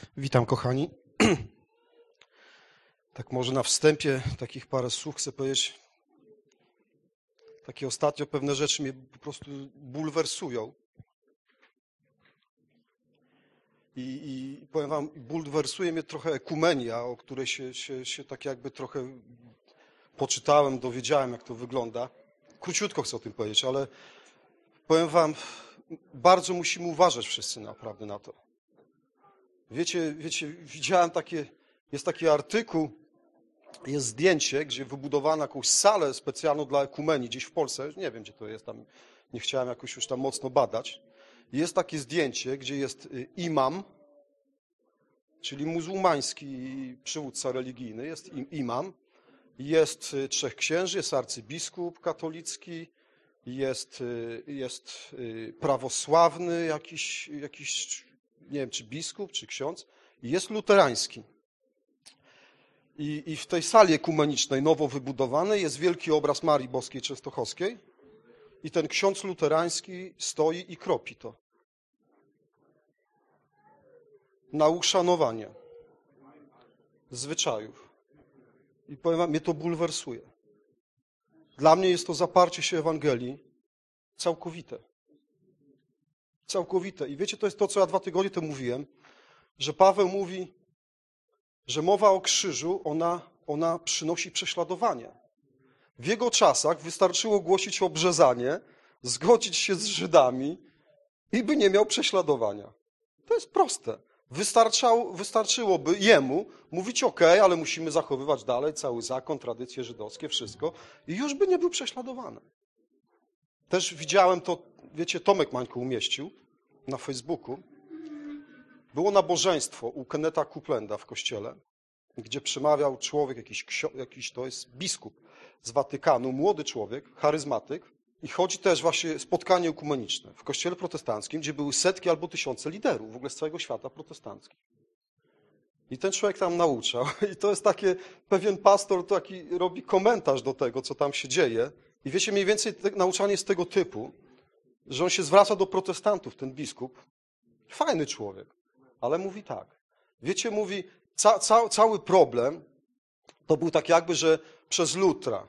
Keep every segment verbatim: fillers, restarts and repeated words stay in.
Witam, kochani. Tak może na wstępie takich parę słów chcę powiedzieć. Takie ostatnio pewne rzeczy mnie po prostu bulwersują. I, i powiem wam, bulwersuje mnie trochę ekumenia, o której się, się, się tak jakby trochę poczytałem, dowiedziałem, jak to wygląda. Króciutko chcę o tym powiedzieć, ale powiem wam, bardzo musimy uważać wszyscy naprawdę na to. Wiecie, wiecie, widziałem takie, jest taki artykuł, jest zdjęcie, gdzie wybudowano jakąś salę specjalną dla ekumenii gdzieś w Polsce. Nie wiem, gdzie to jest, tam nie chciałem jakoś już tam mocno badać. Jest takie zdjęcie, gdzie jest imam, czyli muzułmański przywódca religijny, jest imam, jest trzech księży, jest arcybiskup katolicki, jest, jest prawosławny jakiś, jakiś, nie wiem, czy biskup, czy ksiądz, i jest luterański. I, I w tej sali ekumenicznej, nowo wybudowanej, jest wielki obraz Marii Boskiej Częstochowskiej i ten ksiądz luterański stoi i kropi to. Na uszanowanie zwyczajów. I powiem wam, mnie to bulwersuje. Dla mnie jest to zaparcie się Ewangelii całkowite. Całkowite. I wiecie, to jest to, co ja dwa tygodnie temu mówiłem, że Paweł mówi, że mowa o krzyżu, ona, ona przynosi prześladowanie. W jego czasach wystarczyło głosić obrzezanie, zgodzić się z Żydami i by nie miał prześladowania. To jest proste. Wystarczało, wystarczyłoby jemu mówić ok, ale musimy zachowywać dalej cały zakon, tradycje żydowskie, wszystko i już by nie był prześladowany. Też widziałem to, wiecie, Tomek Mańko umieścił na Facebooku. Było nabożeństwo u Kenneta Copeplanda w kościele, gdzie przemawiał człowiek, jakiś, jakiś to jest biskup z Watykanu, młody człowiek, charyzmatyk i chodzi też właśnie spotkanie ekumeniczne w kościele protestanckim, gdzie były setki albo tysiące liderów w ogóle z całego świata protestanckim. I ten człowiek tam nauczał i to jest takie, pewien pastor taki robi komentarz do tego, co tam się dzieje i wiecie, mniej więcej te, nauczanie jest tego typu, że on się zwraca do protestantów, ten biskup, fajny człowiek. Ale mówi tak. Wiecie, mówi, ca, ca, cały problem to był tak jakby, że przez Lutra.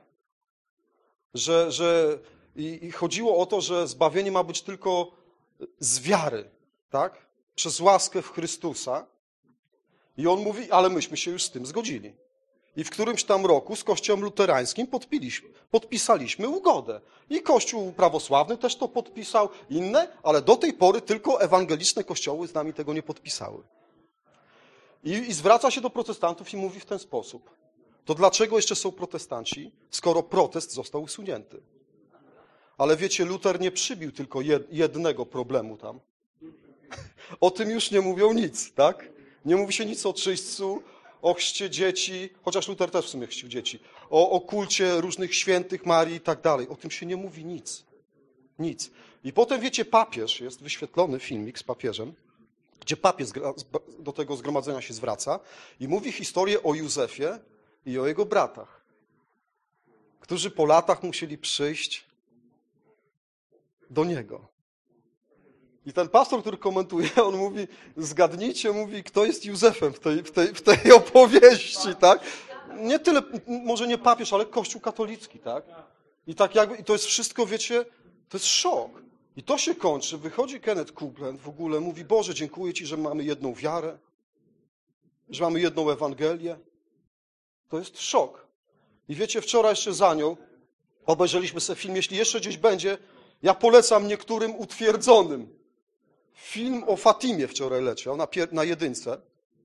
Że, że i, i chodziło o to, że zbawienie ma być tylko z wiary, tak? Przez łaskę w Chrystusa. I on mówi, ale myśmy się już z tym zgodzili. I w którymś tam roku z Kościołem luterańskim podpiliśmy, podpisaliśmy ugodę. I Kościół prawosławny też to podpisał, inne, ale do tej pory tylko ewangeliczne kościoły z nami tego nie podpisały. I, I zwraca się do protestantów i mówi w ten sposób. To dlaczego jeszcze są protestanci, skoro protest został usunięty? Ale wiecie, Luter nie przybił tylko jednego problemu tam. O tym już nie mówią nic, tak? Nie mówi się nic o czyśćcu, o chrzcie dzieci, chociaż Luter też w sumie chrzcił dzieci, o, o kulcie różnych świętych Marii i tak dalej. O tym się nie mówi nic. Nic. I potem, wiecie, papież, jest wyświetlony filmik z papieżem, gdzie papież do tego zgromadzenia się zwraca i mówi historię o Józefie i o jego bratach, którzy po latach musieli przyjść do niego. I ten pastor, który komentuje, on mówi, zgadnijcie, mówi, kto jest Józefem w tej, w tej, w tej opowieści, tak? Nie tyle, może nie papież, ale Kościół katolicki, tak? I tak jakby, i to jest wszystko, wiecie, to jest szok. I to się kończy, wychodzi Kenneth Copeland w ogóle, mówi, Boże, dziękuję Ci, że mamy jedną wiarę, że mamy jedną Ewangelię. To jest szok. I wiecie, wczoraj jeszcze za nią obejrzeliśmy sobie film, jeśli jeszcze gdzieś będzie, ja polecam niektórym utwierdzonym. Film o Fatimie wczoraj leciał na, pier- na jedynce.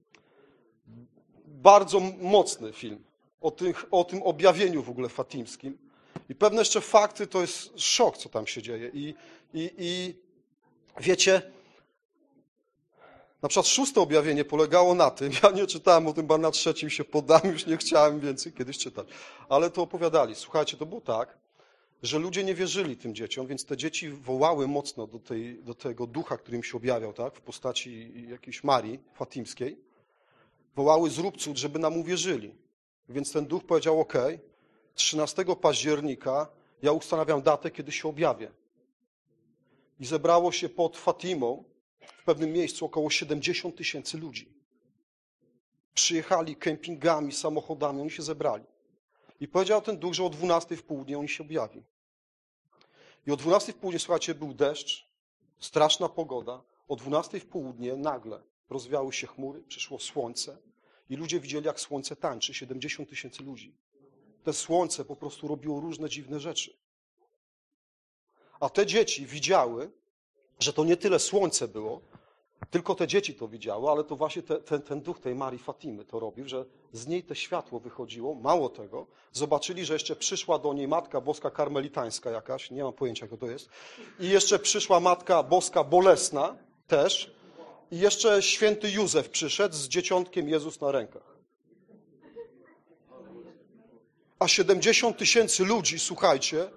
Bardzo mocny film o, tych, o tym objawieniu w ogóle fatimskim. I pewne jeszcze fakty, to jest szok, co tam się dzieje. I, i, i wiecie, na przykład szóste objawienie polegało na tym, ja nie czytałem o tym, bo na trzecim się poddałem, już nie chciałem więcej kiedyś czytać. Ale to opowiadali. Słuchajcie, to było tak, że ludzie nie wierzyli tym dzieciom, więc te dzieci wołały mocno do, tej, do tego ducha, który im się objawiał, tak, w postaci jakiejś Marii fatimskiej. Wołały zrób cud, żeby nam uwierzyli. Więc ten duch powiedział, ok, trzynastego października ja ustanawiam datę, kiedy się objawię. I zebrało się pod Fatimą w pewnym miejscu około siedemdziesiąt tysięcy ludzi. Przyjechali kempingami, samochodami, oni się zebrali. I powiedział ten duch, że o dwunastej w południe oni się objawi. I o dwunastej w południe, słuchajcie, był deszcz, straszna pogoda. O dwunastej w południe nagle rozwiały się chmury, przyszło słońce i ludzie widzieli, jak słońce tańczy, siedemdziesiąt tysięcy ludzi. Te słońce po prostu robiło różne dziwne rzeczy. A te dzieci widziały, że to nie tyle słońce było, tylko te dzieci to widziały, ale to właśnie te, ten, ten duch tej Marii Fatimy to robił, że z niej to światło wychodziło. Mało tego, zobaczyli, że jeszcze przyszła do niej Matka Boska Karmelitańska jakaś, nie mam pojęcia, kto to jest, i jeszcze przyszła Matka Boska Bolesna też, i jeszcze święty Józef przyszedł z dzieciątkiem Jezus na rękach. A siedemdziesiąt tysięcy ludzi, słuchajcie,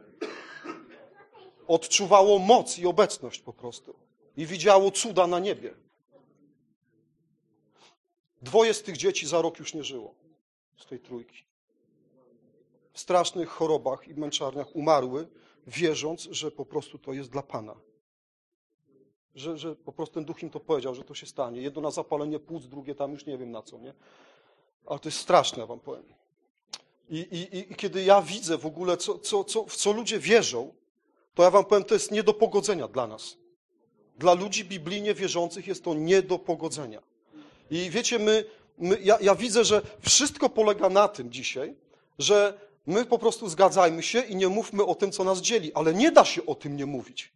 odczuwało moc i obecność po prostu. I widziało cuda na niebie. Dwoje z tych dzieci za rok już nie żyło. Z tej trójki. W strasznych chorobach i męczarniach umarły, wierząc, że po prostu to jest dla Pana. Że, że po prostu ten duch im to powiedział, że to się stanie. Jedno na zapalenie płuc, drugie tam już nie wiem na co, nie? Ale to jest straszne, ja wam powiem. I, i, i kiedy ja widzę w ogóle, co, co, co, w co ludzie wierzą, to ja wam powiem, to jest nie do pogodzenia dla nas. Dla ludzi biblijnie wierzących jest to nie do pogodzenia. I wiecie, my, my ja, ja widzę, że wszystko polega na tym dzisiaj, że my po prostu zgadzajmy się i nie mówmy o tym, co nas dzieli, ale nie da się o tym nie mówić.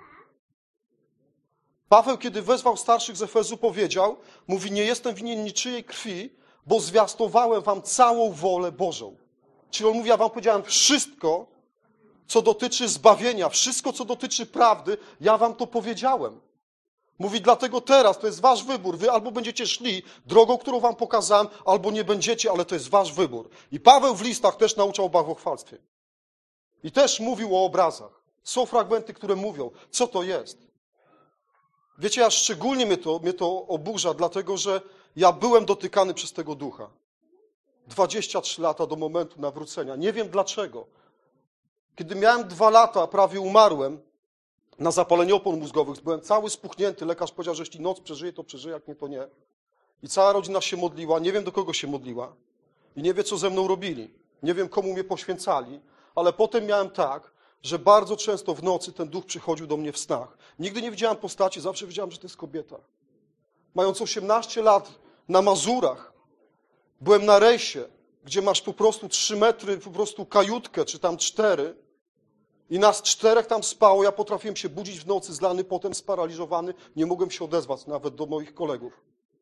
Paweł, kiedy wezwał starszych z Efezu, powiedział, mówi, nie jestem winien niczyjej krwi, bo zwiastowałem wam całą wolę Bożą. Czyli on mówi, ja wam powiedziałem wszystko, co dotyczy zbawienia, wszystko, co dotyczy prawdy, ja wam to powiedziałem. Mówi, dlatego teraz to jest wasz wybór. Wy albo będziecie szli drogą, którą wam pokazałem, albo nie będziecie, ale to jest wasz wybór. I Paweł w listach też nauczał o bałwochwalstwie. I też mówił o obrazach. Są fragmenty, które mówią, co to jest. Wiecie, ja szczególnie mnie to, mnie to oburza, dlatego że ja byłem dotykany przez tego ducha. dwadzieścia trzy lata do momentu nawrócenia. Nie wiem dlaczego. Kiedy miałem dwa lata, prawie umarłem na zapalenie opon mózgowych. Byłem cały spuchnięty. Lekarz powiedział, że jeśli noc przeżyje, to przeżyje, jak nie, to nie. I cała rodzina się modliła. Nie wiem, do kogo się modliła. I nie wie, co ze mną robili. Nie wiem, komu mnie poświęcali. Ale potem miałem tak, że bardzo często w nocy ten duch przychodził do mnie w snach. Nigdy nie widziałem postaci, zawsze wiedziałem, że to jest kobieta. Mając osiemnaście lat na Mazurach, byłem na rejsie, gdzie masz po prostu trzy metry, po prostu kajutkę, czy tam cztery. I nas czterech tam spało. Ja potrafiłem się budzić w nocy, zlany potem, sparaliżowany. Nie mogłem się odezwać nawet do moich kolegów.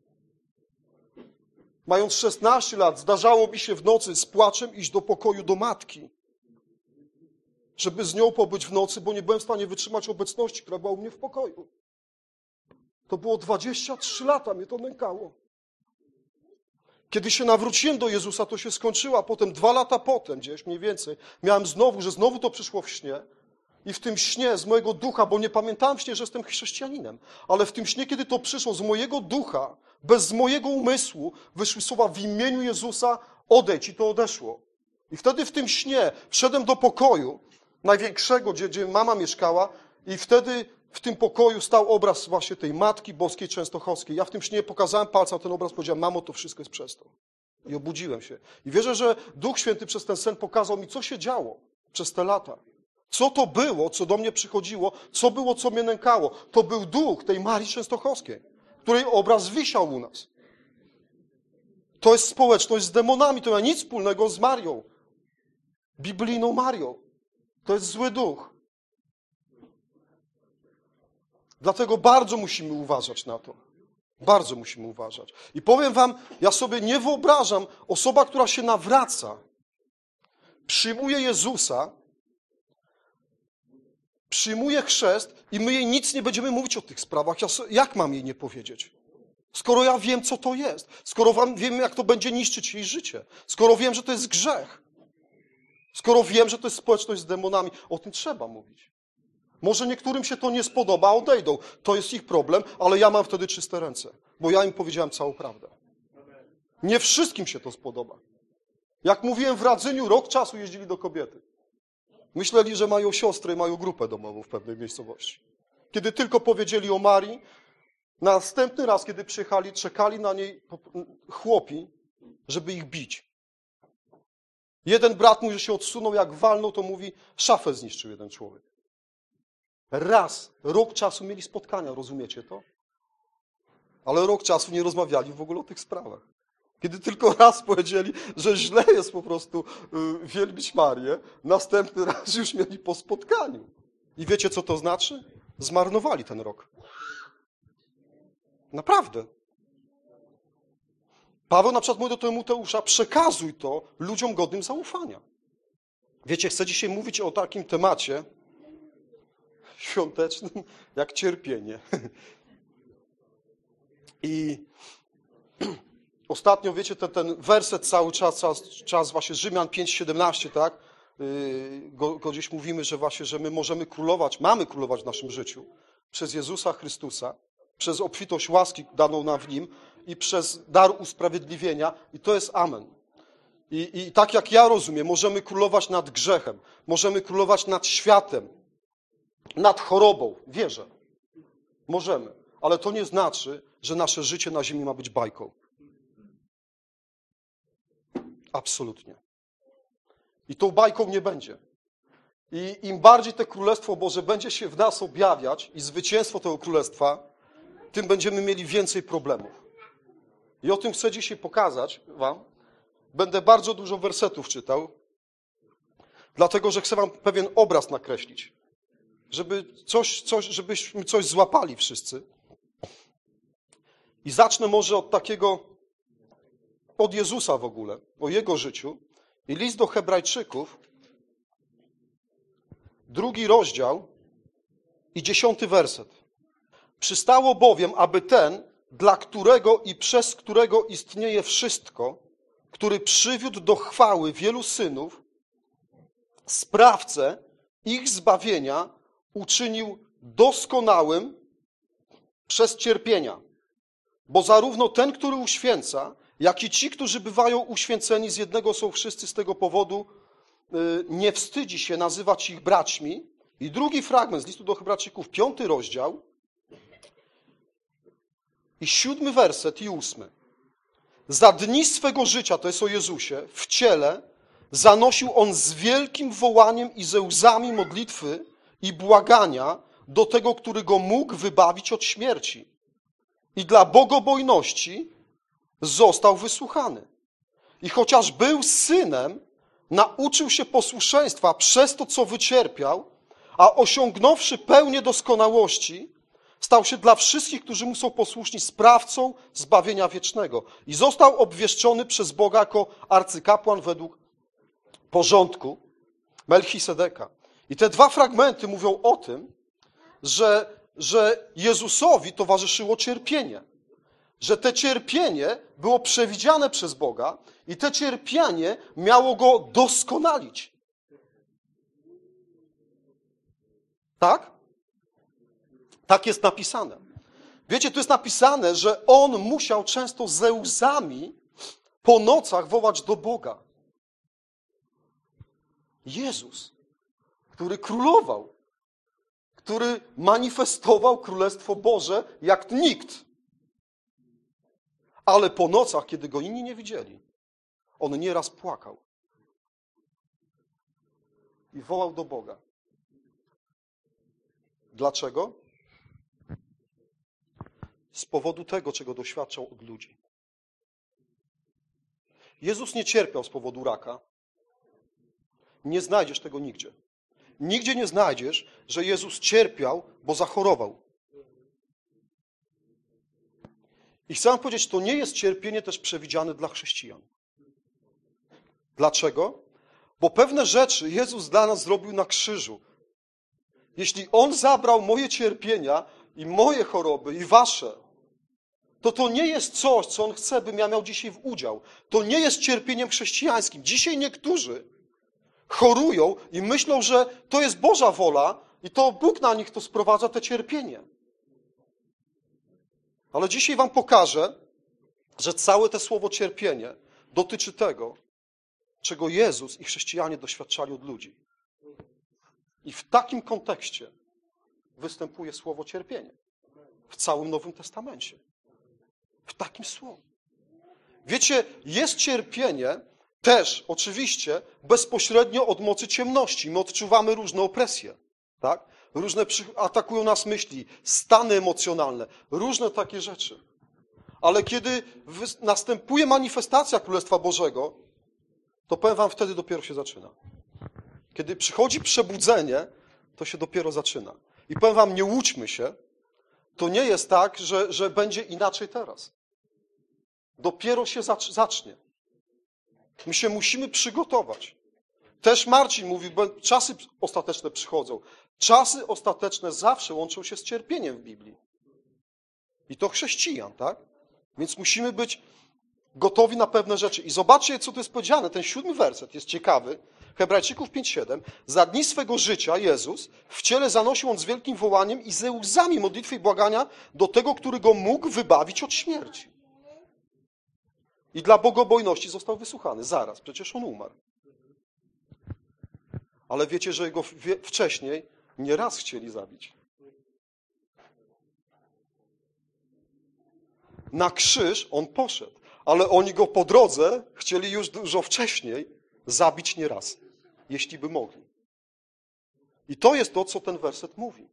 Mając szesnaście lat, zdarzało mi się w nocy z płaczem iść do pokoju do matki, żeby z nią pobyć w nocy, bo nie byłem w stanie wytrzymać obecności, która była u mnie w pokoju. To było dwadzieścia trzy lata, mnie to nękało. Kiedy się nawróciłem do Jezusa, to się skończyło, a potem dwa lata potem, gdzieś mniej więcej, miałem znowu, że znowu to przyszło w śnie. I w tym śnie z mojego ducha, bo nie pamiętałem w śnie, że jestem chrześcijaninem, ale w tym śnie, kiedy to przyszło, z mojego ducha, bez mojego umysłu, wyszły słowa w imieniu Jezusa, odejdź, i to odeszło. I wtedy w tym śnie wszedłem do pokoju największego, gdzie, gdzie mama mieszkała, i wtedy w tym pokoju stał obraz właśnie tej Matki Boskiej Częstochowskiej. Ja w tym śnie pokazałem palcem na ten obraz, powiedziałem, mamo, to wszystko jest przez to. I obudziłem się. I wierzę, że Duch Święty przez ten sen pokazał mi, co się działo przez te lata. Co to było, co do mnie przychodziło, co było, co mnie nękało. To był duch tej Marii Częstochowskiej, której obraz wisiał u nas. To jest społeczność z demonami, to nie ma nic wspólnego z Marią. Biblijną Marią. To jest zły duch. Dlatego bardzo musimy uważać na to. Bardzo musimy uważać. I powiem wam, ja sobie nie wyobrażam, osoba, która się nawraca, przyjmuje Jezusa, przyjmuje chrzest i my jej nic nie będziemy mówić o tych sprawach. Ja so, jak mam jej nie powiedzieć? Skoro ja wiem, co to jest. Skoro wam, wiem, jak to będzie niszczyć jej życie. Skoro wiem, że to jest grzech. Skoro wiem, że to jest społeczność z demonami. O tym trzeba mówić. Może niektórym się to nie spodoba, odejdą. To jest ich problem, ale ja mam wtedy czyste ręce. Bo ja im powiedziałem całą prawdę. Nie wszystkim się to spodoba. Jak mówiłem w Radzyniu, rok czasu jeździli do kobiety. Myśleli, że mają siostrę i mają grupę domową w pewnej miejscowości. Kiedy tylko powiedzieli o Marii, Następny raz, kiedy przyjechali, czekali na niej chłopi, żeby ich bić. Jeden brat mówi, że się odsunął, jak walnął, to mówi, szafę zniszczył jeden człowiek. Raz, rok czasu mieli spotkania, rozumiecie to? Ale rok czasu nie rozmawiali w ogóle o tych sprawach. Kiedy tylko raz powiedzieli, że źle jest po prostu yy, wielbić Marię, następny raz już mieli po spotkaniu. I wiecie, co to znaczy? Zmarnowali ten rok. Naprawdę. Paweł na przykład mówi do Tymoteusza, przekazuj to ludziom godnym zaufania. Wiecie, chcę dzisiaj mówić o takim temacie świątecznym, jak cierpienie. I ostatnio, wiecie, ten, ten werset cały czas, czas, czas właśnie Rzymian pięć siedemnaście, tak? Yy, go, go gdzieś mówimy, że właśnie, że my możemy królować, mamy królować w naszym życiu przez Jezusa Chrystusa, przez obfitość łaski daną nam w Nim i przez dar usprawiedliwienia i to jest amen. I, I tak jak ja rozumiem, możemy królować nad grzechem, możemy królować nad światem, nad chorobą, wierzę. Możemy, ale to nie znaczy, że nasze życie na ziemi ma być bajką. Absolutnie. I tą bajką nie będzie. I im bardziej to Królestwo Boże będzie się w nas objawiać i zwycięstwo tego Królestwa, tym będziemy mieli więcej problemów. I o tym chcę dzisiaj pokazać wam. Będę bardzo dużo wersetów czytał, dlatego że chcę wam pewien obraz nakreślić, żeby coś, coś, żebyśmy coś złapali wszyscy. I zacznę może od takiego, od Jezusa w ogóle, o Jego życiu. I list do Hebrajczyków, drugi rozdział i dziesiąty werset. Przystało bowiem, aby ten, dla którego i przez którego istnieje wszystko, który przywiódł do chwały wielu synów, sprawcę ich zbawienia uczynił doskonałym przez cierpienia. Bo zarówno ten, który uświęca, jak i ci, którzy bywają uświęceni, z jednego są wszyscy z tego powodu, nie wstydzi się nazywać ich braćmi. I drugi fragment z listu do Hebrajczyków, piąty rozdział i siódmy werset i ósmy. Za dni swego życia, to jest o Jezusie, w ciele zanosił On z wielkim wołaniem i ze łzami modlitwy i błagania do tego, który Go mógł wybawić od śmierci. I dla bogobojności został wysłuchany. I chociaż był synem, nauczył się posłuszeństwa przez to, co wycierpiał, a osiągnąwszy pełnię doskonałości, stał się dla wszystkich, którzy mu są posłuszni, sprawcą zbawienia wiecznego. I został obwieszczony przez Boga jako arcykapłan według porządku Melchisedeka. I te dwa fragmenty mówią o tym, że, że Jezusowi towarzyszyło cierpienie. Że te cierpienie było przewidziane przez Boga i te cierpienie miało Go doskonalić. Tak? Tak jest napisane. Wiecie, tu jest napisane, że On musiał często ze łzami po nocach wołać do Boga. Jezus, który królował, który manifestował Królestwo Boże jak nikt. Ale po nocach, kiedy Go inni nie widzieli, On nieraz płakał i wołał do Boga. Dlaczego? Z powodu tego, czego doświadczał od ludzi. Jezus nie cierpiał z powodu raka. Nie znajdziesz tego nigdzie. Nigdzie nie znajdziesz, że Jezus cierpiał, bo zachorował. I chcę wam powiedzieć, to nie jest cierpienie też przewidziane dla chrześcijan. Dlaczego? Bo pewne rzeczy Jezus dla nas zrobił na krzyżu. Jeśli On zabrał moje cierpienia i moje choroby i wasze, to to nie jest coś, co On chce, bym ja miał dzisiaj w udział. To nie jest cierpieniem chrześcijańskim. Dzisiaj niektórzy chorują i myślą, że to jest Boża wola i to Bóg na nich to sprowadza te cierpienie. Ale dzisiaj wam pokażę, że całe to słowo cierpienie dotyczy tego, czego Jezus i chrześcijanie doświadczali od ludzi. I w takim kontekście występuje słowo cierpienie. w całym Nowym Testamencie. W takim słowie. Wiecie, jest cierpienie też oczywiście bezpośrednio od mocy ciemności. My odczuwamy różne opresje, tak? Różne atakują nas myśli, stany emocjonalne, różne takie rzeczy. Ale kiedy następuje manifestacja Królestwa Bożego, to powiem wam, wtedy dopiero się zaczyna. Kiedy przychodzi przebudzenie, to się dopiero zaczyna. I powiem wam, nie łudźmy się, to nie jest tak, że, że będzie inaczej teraz. Dopiero się zacznie. My się musimy przygotować. Też Marcin mówił, bo czasy ostateczne przychodzą. Czasy ostateczne zawsze łączą się z cierpieniem w Biblii. I to chrześcijan, tak? Więc musimy być gotowi na pewne rzeczy. I zobaczcie, co tu jest powiedziane. Ten siódmy werset jest ciekawy. Hebrajczyków pięć siedem. Za dni swego życia Jezus w ciele zanosił on z wielkim wołaniem i ze łzami modlitwy i błagania do tego, który go mógł wybawić od śmierci. I dla bogobojności został wysłuchany. Zaraz, przecież on umarł. Ale wiecie, że go wcześniej nie raz chcieli zabić. Na krzyż on poszedł, ale oni go po drodze chcieli już dużo wcześniej zabić nie raz, jeśli by mogli. I to jest to, co ten werset mówi.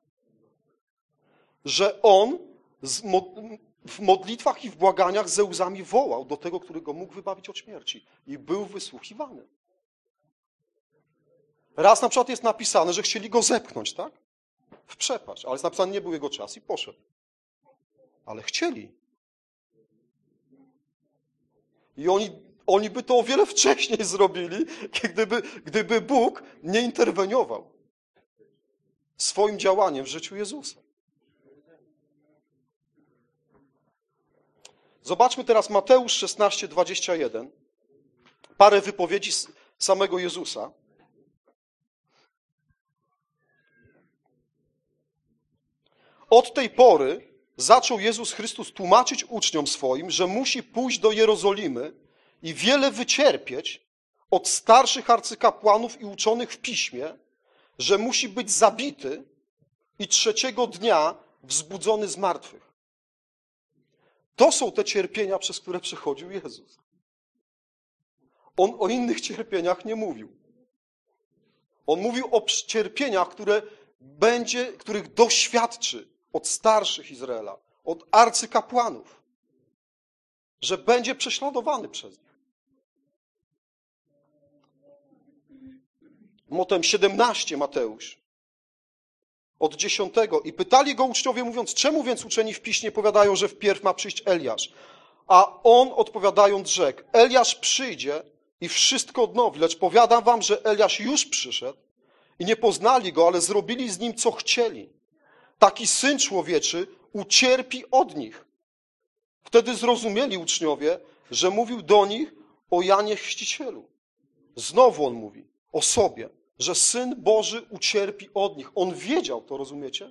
Że on w modlitwach i w błaganiach ze łzami wołał do tego, który go mógł wybawić od śmierci. I był wysłuchiwany. Raz na przykład jest napisane, że chcieli go zepchnąć, tak? W przepaść. Ale jest napisane, nie był jego czas i poszedł. Ale chcieli. I oni, oni by to o wiele wcześniej zrobili, gdyby, gdyby Bóg nie interweniował swoim działaniem w życiu Jezusa. Zobaczmy teraz Mateusz szesnaście, dwadzieścia jeden. Parę wypowiedzi samego Jezusa. Od tej pory zaczął Jezus Chrystus tłumaczyć uczniom swoim, że musi pójść do Jerozolimy i wiele wycierpieć od starszych arcykapłanów i uczonych w piśmie, że musi być zabity i trzeciego dnia wzbudzony z martwych. To są te cierpienia, przez które przechodził Jezus. On o innych cierpieniach nie mówił. On mówił o cierpieniach, które będzie, których doświadczy od starszych Izraela, od arcykapłanów, że będzie prześladowany przez nich. Motem siedemnaście Mateusz, od dziesiątego. I pytali go uczniowie, mówiąc, czemu więc uczeni w piśmie powiadają, że wpierw ma przyjść Eliasz? A on odpowiadając rzekł, Eliasz przyjdzie i wszystko odnowi, lecz powiadam wam, że Eliasz już przyszedł i nie poznali go, ale zrobili z nim, co chcieli. Taki Syn Człowieczy ucierpi od nich. Wtedy zrozumieli uczniowie, że mówił do nich o Janie Chrzcicielu. Znowu on mówi o sobie, że Syn Boży ucierpi od nich. On wiedział to, rozumiecie?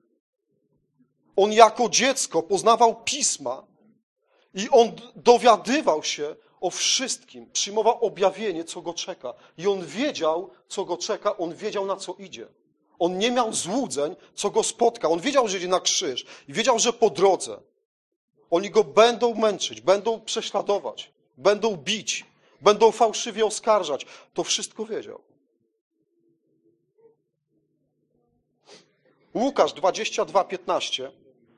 On jako dziecko poznawał Pisma i on dowiadywał się o wszystkim, przyjmował objawienie, co go czeka. I on wiedział, co go czeka, on wiedział, na co idzie. On nie miał złudzeń, co go spotka. On wiedział, że idzie na krzyż i wiedział, że po drodze oni go będą męczyć, będą prześladować, będą bić, będą fałszywie oskarżać. To wszystko wiedział. Łukasz dwadzieścia dwa, piętnaście.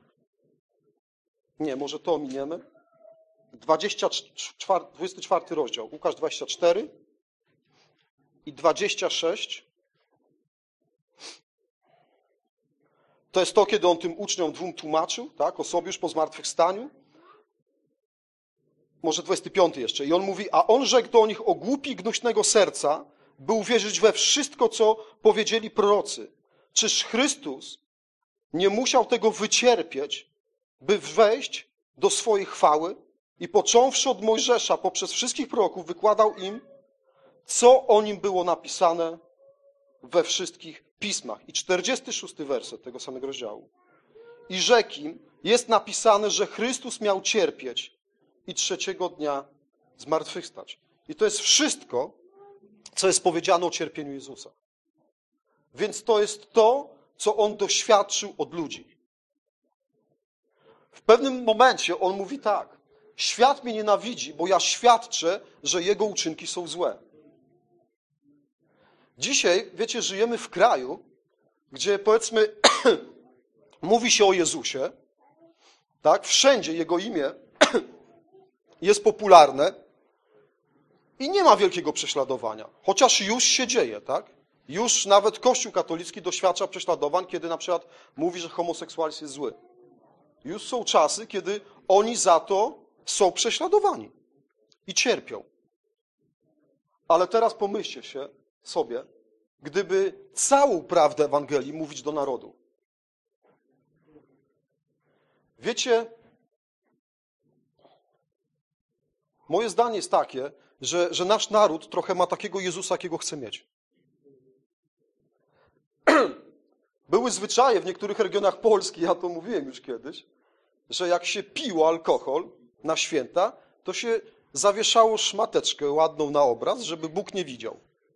Nie, może to ominiemy. dwudziesty czwarty rozdział. Łukasz dwadzieścia cztery i dwadzieścia sześć. To jest to, kiedy on tym uczniom dwóm tłumaczył, tak, o sobie już po zmartwychwstaniu. Może dwudziesty piąty jeszcze. I on mówi, a on rzekł do nich o głupi i gnuśnego serca, by uwierzyć we wszystko, co powiedzieli prorocy. Czyż Chrystus nie musiał tego wycierpieć, by wejść do swojej chwały i począwszy od Mojżesza poprzez wszystkich proroków wykładał im, co o nim było napisane we wszystkich pismach. I czterdziesty szósty werset tego samego rozdziału. I rzekł im, jest napisane, że Chrystus miał cierpieć i trzeciego dnia zmartwychwstać. I to jest wszystko, co jest powiedziane o cierpieniu Jezusa. Więc to jest to, co on doświadczył od ludzi. W pewnym momencie on mówi tak: świat mnie nienawidzi, bo ja świadczę, że jego uczynki są złe. Dzisiaj, wiecie, żyjemy w kraju, gdzie powiedzmy mówi się o Jezusie, tak? Wszędzie jego imię jest popularne i nie ma wielkiego prześladowania, chociaż już się dzieje, tak? Już nawet Kościół katolicki doświadcza prześladowań, kiedy na przykład mówi, że homoseksualizm jest zły. Już są czasy, kiedy oni za to są prześladowani i cierpią. Ale teraz pomyślcie się sobie, gdyby całą prawdę Ewangelii mówić do narodu. Wiecie, moje zdanie jest takie, że, że nasz naród trochę ma takiego Jezusa, jakiego chce mieć. Były zwyczaje w niektórych regionach Polski, ja to mówiłem już kiedyś, że jak się piło alkohol na święta, to się zawieszało szmateczkę ładną na obraz, żeby Bóg nie widział.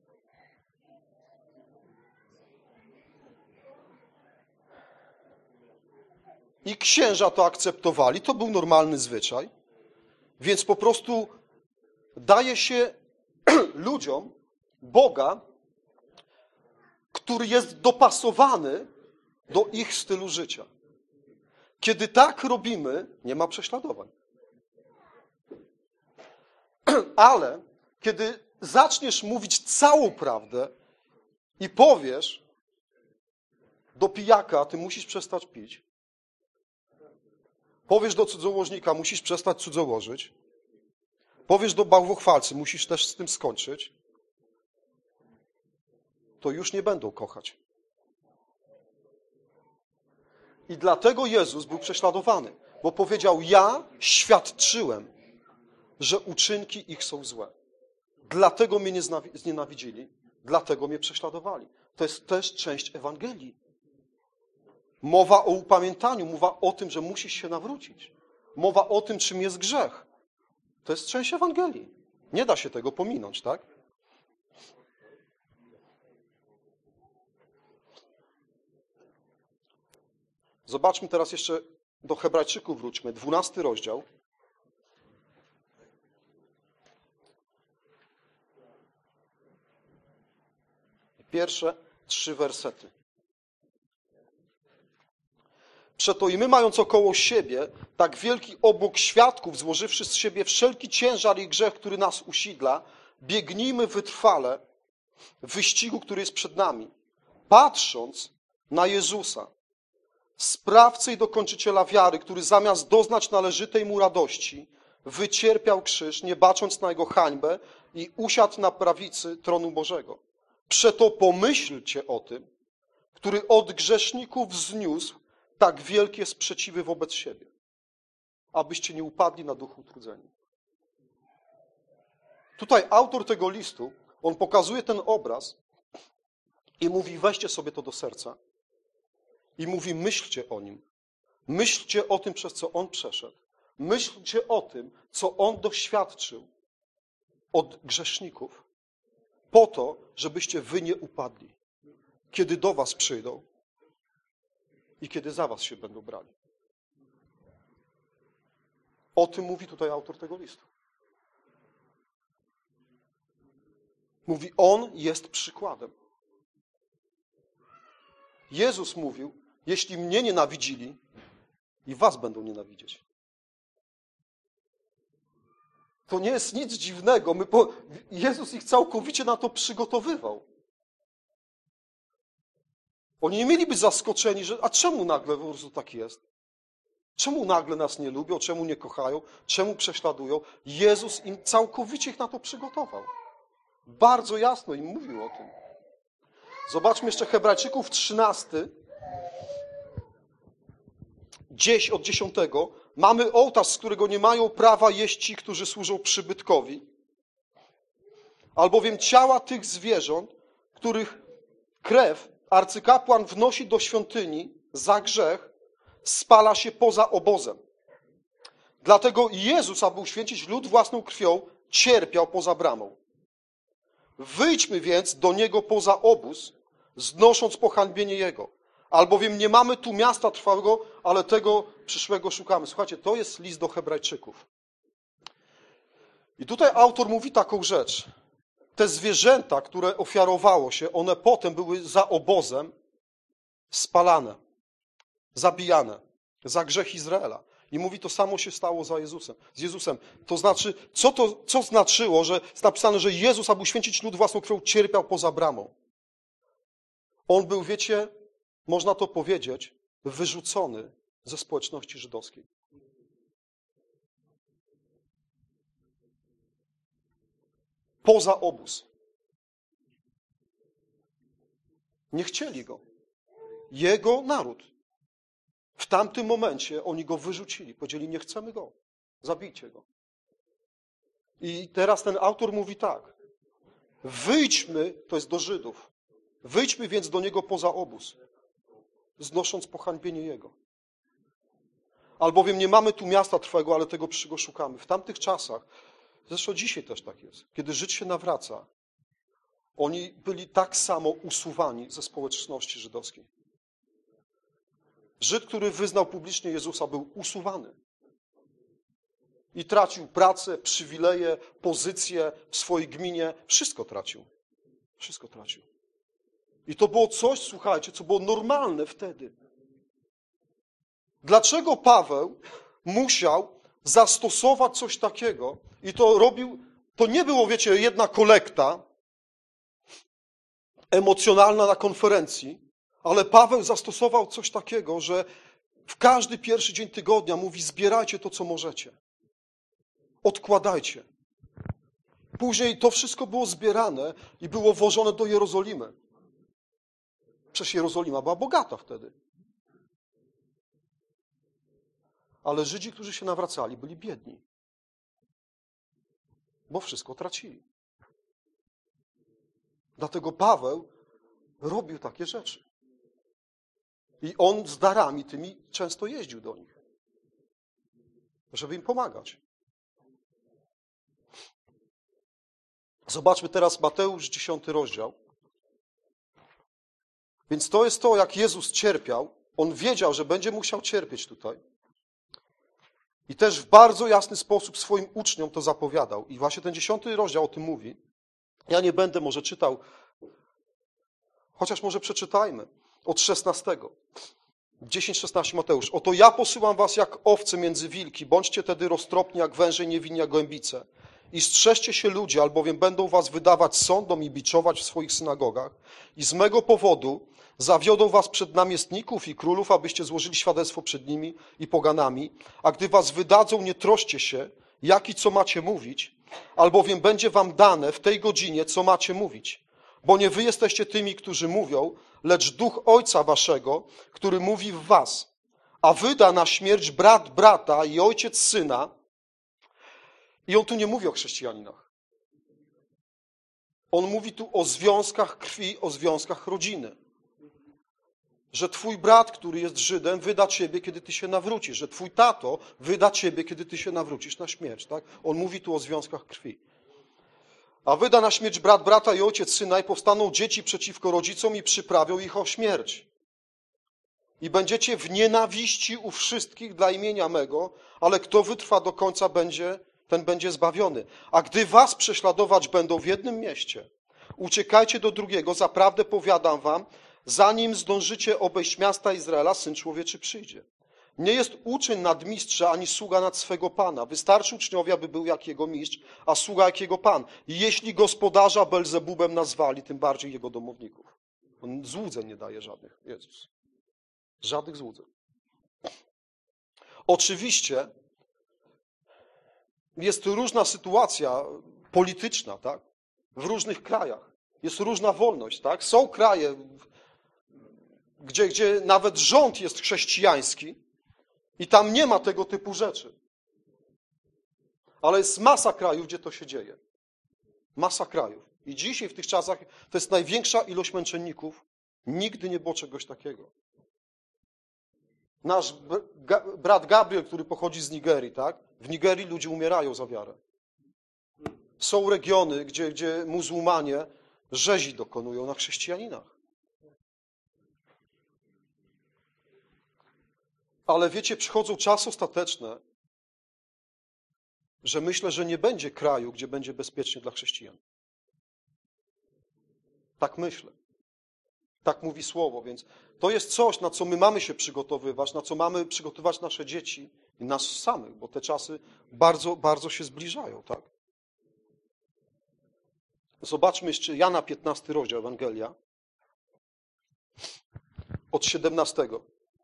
I księża to akceptowali, to był normalny zwyczaj, więc po prostu daje się ludziom Boga, który jest dopasowany do ich stylu życia. Kiedy tak robimy, nie ma prześladowań. Ale kiedy zaczniesz mówić całą prawdę i powiesz do pijaka, ty musisz przestać pić, powiesz do cudzołożnika, musisz przestać cudzołożyć, powiesz do bałwochwalcy, musisz też z tym skończyć, to już nie będą kochać. I dlatego Jezus był prześladowany, bo powiedział: ja świadczyłem, że uczynki ich są złe. Dlatego mnie znienawidzili, dlatego mnie prześladowali. To jest też część Ewangelii. Mowa o upamiętaniu, mowa o tym, że musisz się nawrócić. Mowa o tym, czym jest grzech. To jest część Ewangelii. Nie da się tego pominąć, tak? Zobaczmy teraz jeszcze do Hebrajczyków, wróćmy. Dwunasty rozdział. Pierwsze trzy wersety. Przeto i my, mając około siebie tak wielki obłok świadków, złożywszy z siebie wszelki ciężar i grzech, który nas usidla, biegnijmy wytrwale w wyścigu, który jest przed nami, patrząc na Jezusa, sprawcę i dokończyciela wiary, który zamiast doznać należytej mu radości, wycierpiał krzyż, nie bacząc na jego hańbę, i usiadł na prawicy tronu Bożego. Przeto pomyślcie o tym, który od grzeszników zniósł tak wielkie sprzeciwy wobec siebie, abyście nie upadli na duchu utrudzeni. Tutaj autor tego listu, on pokazuje ten obraz i mówi: weźcie sobie to do serca. I mówi: myślcie o nim. Myślcie o tym, przez co on przeszedł. Myślcie o tym, co on doświadczył od grzeszników, po to, żebyście wy nie upadli, kiedy do was przyjdą i kiedy za was się będą brali. O tym mówi tutaj autor tego listu. Mówi: on jest przykładem. Jezus mówił: jeśli mnie nienawidzili, i was będą nienawidzieć. To nie jest nic dziwnego. My po... Jezus ich całkowicie na to przygotowywał. Oni nie mieli być zaskoczeni, że a czemu nagle po prostu tak jest? Czemu nagle nas nie lubią? Czemu nie kochają? Czemu prześladują? Jezus im całkowicie ich na to przygotował. Bardzo jasno im mówił o tym. Zobaczmy jeszcze Hebrajczyków trzynasty, gdzieś od dziesiątego. Mamy ołtarz, z którego nie mają prawa jeść ci, którzy służą przybytkowi, albowiem ciała tych zwierząt, których krew arcykapłan wnosi do świątyni za grzech, spala się poza obozem. Dlatego Jezus, aby uświęcić lud własną krwią, cierpiał poza bramą. Wyjdźmy więc do Niego poza obóz, znosząc pohańbienie Jego. Albowiem nie mamy tu miasta trwałego, ale tego przyszłego szukamy. Słuchajcie, to jest list do Hebrajczyków. I tutaj autor mówi taką rzecz. Te zwierzęta, które ofiarowało się, one potem były za obozem spalane, zabijane za grzech Izraela. I mówi, to samo się stało za Jezusem, z Jezusem. To znaczy, co to co znaczyło, że jest napisane, że Jezus, aby uświęcić lud własną krwią, cierpiał poza bramą. On był, wiecie, można to powiedzieć, wyrzucony ze społeczności żydowskiej. Poza obóz. Nie chcieli go. Jego naród. W tamtym momencie oni go wyrzucili. Powiedzieli, nie chcemy go. Zabijcie go. I teraz ten autor mówi tak. Wyjdźmy, to jest do Żydów, wyjdźmy więc do niego poza obóz, znosząc pohańbienie jego. Albowiem nie mamy tu miasta trwałego, ale tego przyszłego szukamy. W tamtych czasach, zresztą dzisiaj też tak jest, kiedy Żyd się nawraca, oni byli tak samo usuwani ze społeczności żydowskiej. Żyd, który wyznał publicznie Jezusa, był usuwany. I tracił pracę, przywileje, pozycję w swojej gminie. Wszystko tracił. Wszystko tracił. I to było coś, słuchajcie, co było normalne wtedy. Dlaczego Paweł musiał zastosować coś takiego? I to robił, to nie było, wiecie, jedna kolekta emocjonalna na konferencji, ale Paweł zastosował coś takiego, że w każdy pierwszy dzień tygodnia mówi, zbierajcie to, co możecie. Odkładajcie. Później to wszystko było zbierane i było wożone do Jerozolimy. Przecież Jerozolima była bogata wtedy. Ale Żydzi, którzy się nawracali, byli biedni. Bo wszystko tracili. Dlatego Paweł robił takie rzeczy. I on z darami tymi często jeździł do nich. Żeby im pomagać. Zobaczmy teraz Mateusz, dziesiąty rozdział. Więc to jest to, jak Jezus cierpiał. On wiedział, że będzie musiał cierpieć tutaj. I też w bardzo jasny sposób swoim uczniom to zapowiadał. I właśnie ten dziesiąty rozdział o tym mówi. Ja nie będę może czytał, chociaż może przeczytajmy od szesnastego. dziesięć szesnaście Mateusz. Oto ja posyłam was jak owce między wilki. Bądźcie tedy roztropni jak węże, niewinni jak gołębice. I strzeżcie się ludzi, albowiem będą was wydawać sądom i biczować w swoich synagogach. I z mego powodu zawiodą was przed namiestników i królów, abyście złożyli świadectwo przed nimi i poganami. A gdy was wydadzą, nie troszcie się, jak i co macie mówić, albowiem będzie wam dane w tej godzinie, co macie mówić. Bo nie wy jesteście tymi, którzy mówią, lecz Duch Ojca waszego, który mówi w was. A wyda na śmierć brat brata i ojciec syna. I on tu nie mówi o chrześcijaninach. On mówi tu o związkach krwi, o związkach rodziny. Że twój brat, który jest Żydem, wyda ciebie, kiedy ty się nawrócisz. Że twój tato wyda ciebie, kiedy ty się nawrócisz na śmierć. Tak? On mówi tu o związkach krwi. A wyda na śmierć brat brata i ojciec syna i powstaną dzieci przeciwko rodzicom i przyprawią ich o śmierć. I będziecie w nienawiści u wszystkich dla imienia mego, ale kto wytrwa do końca, będzie, ten będzie zbawiony. A gdy was prześladować będą w jednym mieście, uciekajcie do drugiego, zaprawdę powiadam wam, zanim zdążycie obejść miasta Izraela, Syn Człowieczy przyjdzie. Nie jest uczeń nad mistrza, ani sługa nad swego pana. Wystarczy uczniowi, aby był jak jego mistrz, a sługa jak jego pan. I jeśli gospodarza Belzebubem nazwali, tym bardziej jego domowników. On złudzeń nie daje żadnych, Jezus. Żadnych złudzeń. Oczywiście jest różna sytuacja polityczna, tak? W różnych krajach. Jest różna wolność, tak? Są kraje, gdzie, gdzie nawet rząd jest chrześcijański i tam nie ma tego typu rzeczy. Ale jest masa krajów, gdzie to się dzieje. Masa krajów. I dzisiaj w tych czasach to jest największa ilość męczenników. Nigdy nie było czegoś takiego. Nasz brat Gabriel, który pochodzi z Nigerii, tak? W Nigerii ludzie umierają za wiarę. Są regiony, gdzie, gdzie muzułmanie rzezi dokonują na chrześcijaninach. Ale wiecie, przychodzą czasy ostateczne, że myślę, że nie będzie kraju, gdzie będzie bezpiecznie dla chrześcijan. Tak myślę. Tak mówi Słowo, więc to jest coś, na co my mamy się przygotowywać, na co mamy przygotowywać nasze dzieci i nas samych, bo te czasy bardzo, bardzo się zbliżają, tak? Zobaczmy jeszcze Jana piętnasty rozdział Ewangelia od siedemnastego.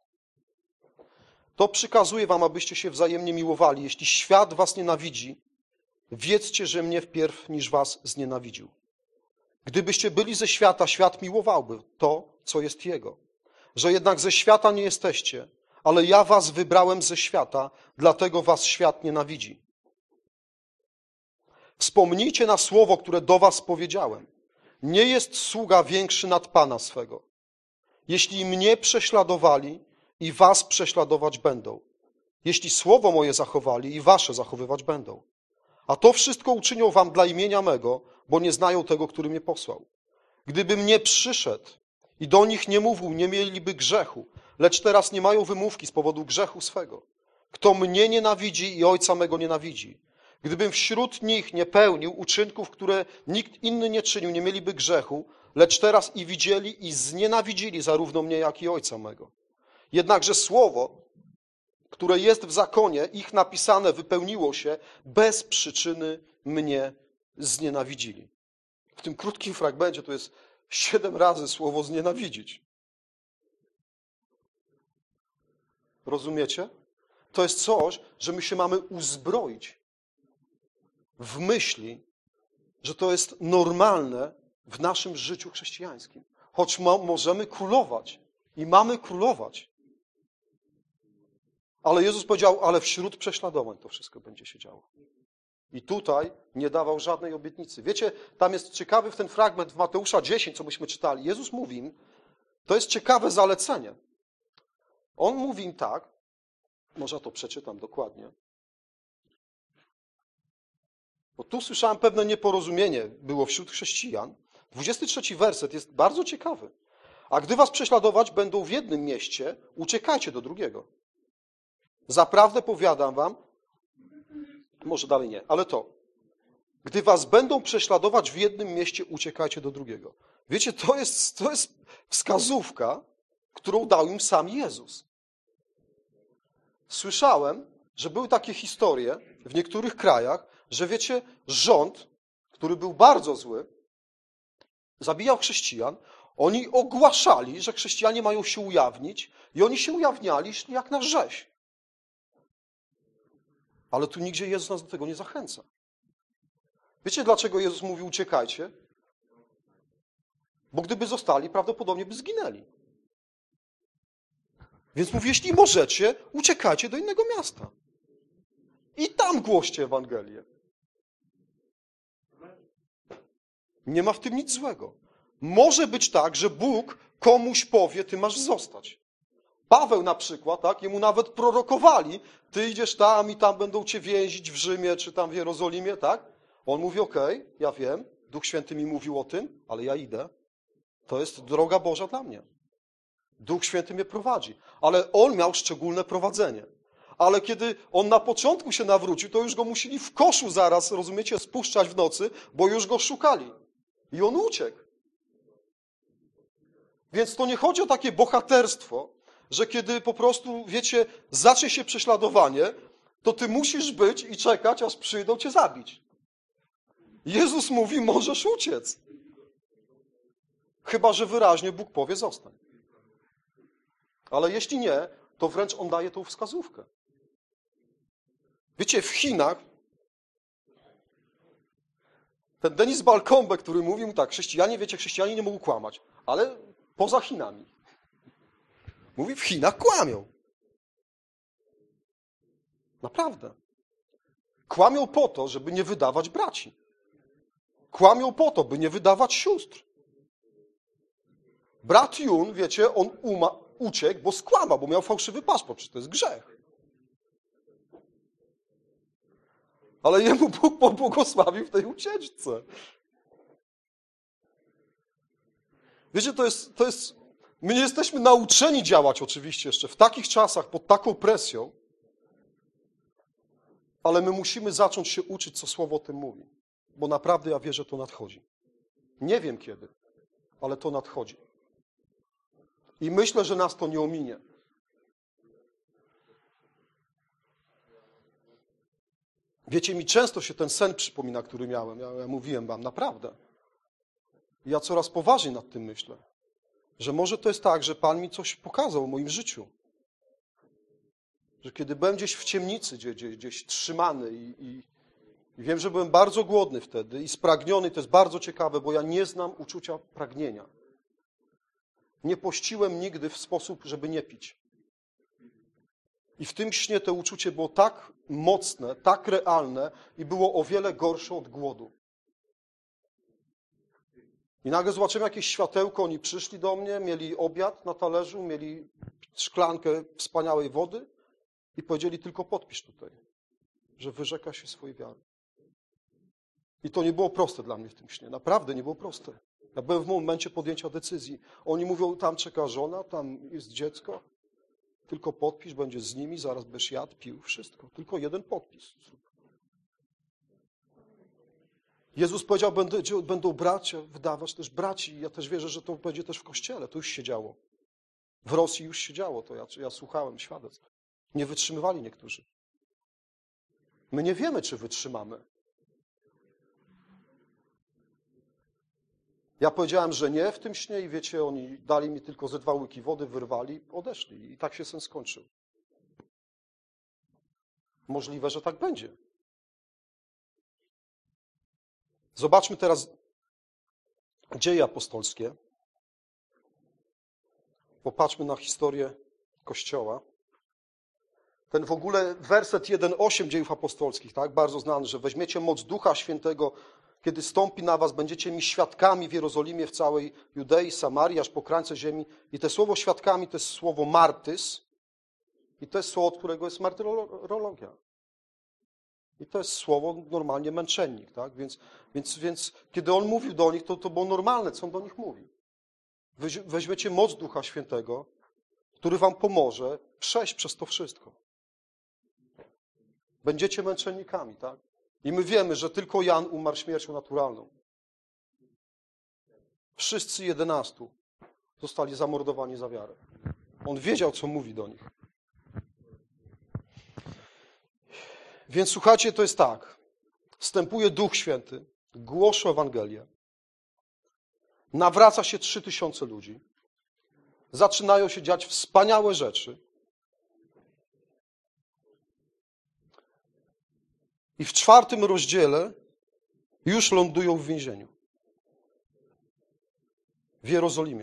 To przykazuje wam, abyście się wzajemnie miłowali. Jeśli świat was nienawidzi, wiedzcie, że mnie wpierw niż was znienawidził. Gdybyście byli ze świata, świat miłowałby to, co jest jego. Że jednak ze świata nie jesteście, ale ja was wybrałem ze świata, dlatego was świat nienawidzi. Wspomnijcie na słowo, które do was powiedziałem. Nie jest sługa większy nad Pana swego. Jeśli mnie prześladowali, i was prześladować będą. Jeśli słowo moje zachowali, i wasze zachowywać będą. A to wszystko uczynią wam dla imienia mego, bo nie znają tego, który mnie posłał. Gdybym nie przyszedł i do nich nie mówił, nie mieliby grzechu, lecz teraz nie mają wymówki z powodu grzechu swego. Kto mnie nienawidzi i ojca mego nienawidzi. Gdybym wśród nich nie pełnił uczynków, które nikt inny nie czynił, nie mieliby grzechu, lecz teraz i widzieli i znienawidzili zarówno mnie, jak i ojca mego. Jednakże słowo, które jest w zakonie, ich napisane, wypełniło się, bez przyczyny mnie znienawidzili. W tym krótkim fragmencie to jest siedem razy słowo znienawidzić. Rozumiecie? To jest coś, że my się mamy uzbroić w myśli, że to jest normalne w naszym życiu chrześcijańskim. Choć mo- możemy królować i mamy królować. Ale Jezus powiedział, ale wśród prześladowań to wszystko będzie się działo. I tutaj nie dawał żadnej obietnicy. Wiecie, tam jest ciekawy w ten fragment w Mateusza dziesięć, co byśmy czytali. Jezus mówi im, to jest ciekawe zalecenie. On mówi im tak, może to przeczytam dokładnie, bo tu słyszałem pewne nieporozumienie było wśród chrześcijan. dwudziesty trzeci werset jest bardzo ciekawy. A gdy was prześladować będą w jednym mieście, uciekajcie do drugiego. Zaprawdę powiadam wam, może dalej nie, ale to. Gdy was będą prześladować w jednym mieście, uciekajcie do drugiego. Wiecie, to jest, to jest wskazówka, którą dał im sam Jezus. Słyszałem, że były takie historie w niektórych krajach, że wiecie, rząd, który był bardzo zły, zabijał chrześcijan, oni ogłaszali, że chrześcijanie mają się ujawnić i oni się ujawniali jak na rzeź. Ale tu nigdzie Jezus nas do tego nie zachęca. Wiecie, dlaczego Jezus mówi uciekajcie? Bo gdyby zostali, prawdopodobnie by zginęli. Więc mówi, jeśli możecie, uciekajcie do innego miasta. I tam głoście Ewangelię. Nie ma w tym nic złego. Może być tak, że Bóg komuś powie, ty masz zostać. Paweł na przykład, tak, jemu nawet prorokowali, ty idziesz tam i tam będą cię więzić w Rzymie, czy tam w Jerozolimie, tak? On mówi, okej, okay, ja wiem, Duch Święty mi mówił o tym, ale ja idę. To jest droga Boża dla mnie. Duch Święty mnie prowadzi. Ale on miał szczególne prowadzenie. Ale kiedy on na początku się nawrócił, to już go musieli w koszu zaraz, rozumiecie, spuszczać w nocy, bo już go szukali. I on uciekł. Więc to nie chodzi o takie bohaterstwo, że kiedy po prostu, wiecie, zacznie się prześladowanie, to ty musisz być i czekać, aż przyjdą cię zabić. Jezus mówi, możesz uciec. Chyba że wyraźnie Bóg powie, zostań. Ale jeśli nie, to wręcz on daje tą wskazówkę. Wiecie, w Chinach ten Denis Balkombe, który mówił tak, chrześcijanie, wiecie, chrześcijanie nie mogą kłamać, ale poza Chinami. Mówi, w Chinach kłamią. Naprawdę. Kłamią po to, żeby nie wydawać braci. Kłamią po to, by nie wydawać sióstr. Brat Jun, wiecie, on uma, uciekł, bo skłamał, bo miał fałszywy paszport. Przecież to jest grzech. Ale jemu Bóg pobłogosławił w tej ucieczce. Wiecie, to jest, to jest, My nie jesteśmy nauczeni działać oczywiście jeszcze w takich czasach, pod taką presją, ale my musimy zacząć się uczyć, co Słowo o tym mówi. Bo naprawdę ja wierzę, że to nadchodzi. Nie wiem kiedy, ale to nadchodzi. I myślę, że nas to nie ominie. Wiecie, mi często się ten sen przypomina, który miałem. Ja, ja mówiłem wam, naprawdę. I ja coraz poważniej nad tym myślę. Że może to jest tak, że Pan mi coś pokazał o moim życiu. Że kiedy byłem gdzieś w ciemnicy, gdzieś, gdzieś, gdzieś trzymany i, i, i wiem, że byłem bardzo głodny wtedy i spragniony, to jest bardzo ciekawe, bo ja nie znam uczucia pragnienia. Nie pościłem nigdy w sposób, żeby nie pić. I w tym śnie to uczucie było tak mocne, tak realne i było o wiele gorsze od głodu. I nagle zobaczyłem jakieś światełko, oni przyszli do mnie, mieli obiad na talerzu, mieli szklankę wspaniałej wody i powiedzieli, tylko podpisz tutaj, że wyrzeka się swojej wiary. I to nie było proste dla mnie w tym śnie, naprawdę nie było proste. Ja byłem w momencie podjęcia decyzji. Oni mówią, tam czeka żona, tam jest dziecko, tylko podpisz, będziesz z nimi, zaraz będziesz jadł, pił, wszystko. Tylko jeden podpis. Jezus powiedział, będą, będą bracia wydawać też braci. Ja też wierzę, że to będzie też w Kościele. To już się działo. W Rosji już się działo to. Ja, ja słuchałem świadectw. Nie wytrzymywali niektórzy. My nie wiemy, czy wytrzymamy. Ja powiedziałem, że nie w tym śnie i wiecie, oni dali mi tylko ze dwa łyki wody, wyrwali, odeszli. I tak się sen skończył. Możliwe, że tak będzie. Zobaczmy teraz Dzieje apostolskie. Popatrzmy na historię Kościoła. Ten w ogóle werset jeden osiem Dziejów apostolskich, tak, bardzo znany, że weźmiecie moc Ducha Świętego, kiedy stąpi na was, będziecie mi świadkami w Jerozolimie, w całej Judei, Samarii, aż po krańce ziemi. I to słowo świadkami to jest słowo martys. I to jest słowo, od którego jest martyrologia. I to jest słowo normalnie męczennik, tak? Więc, więc, więc kiedy on mówił do nich, to, to było normalne, co on do nich mówi. Weźmiecie moc Ducha Świętego, który wam pomoże przejść przez to wszystko. Będziecie męczennikami, tak? I my wiemy, że tylko Jan umarł śmiercią naturalną. Wszyscy jedenastu zostali zamordowani za wiarę. On wiedział, co mówi do nich. Więc słuchajcie, to jest tak. Wstępuje Duch Święty, głoszy Ewangelię. Nawraca się trzy tysiące ludzi. Zaczynają się dziać wspaniałe rzeczy. I w czwartym rozdziale już lądują w więzieniu. W Jerozolimie.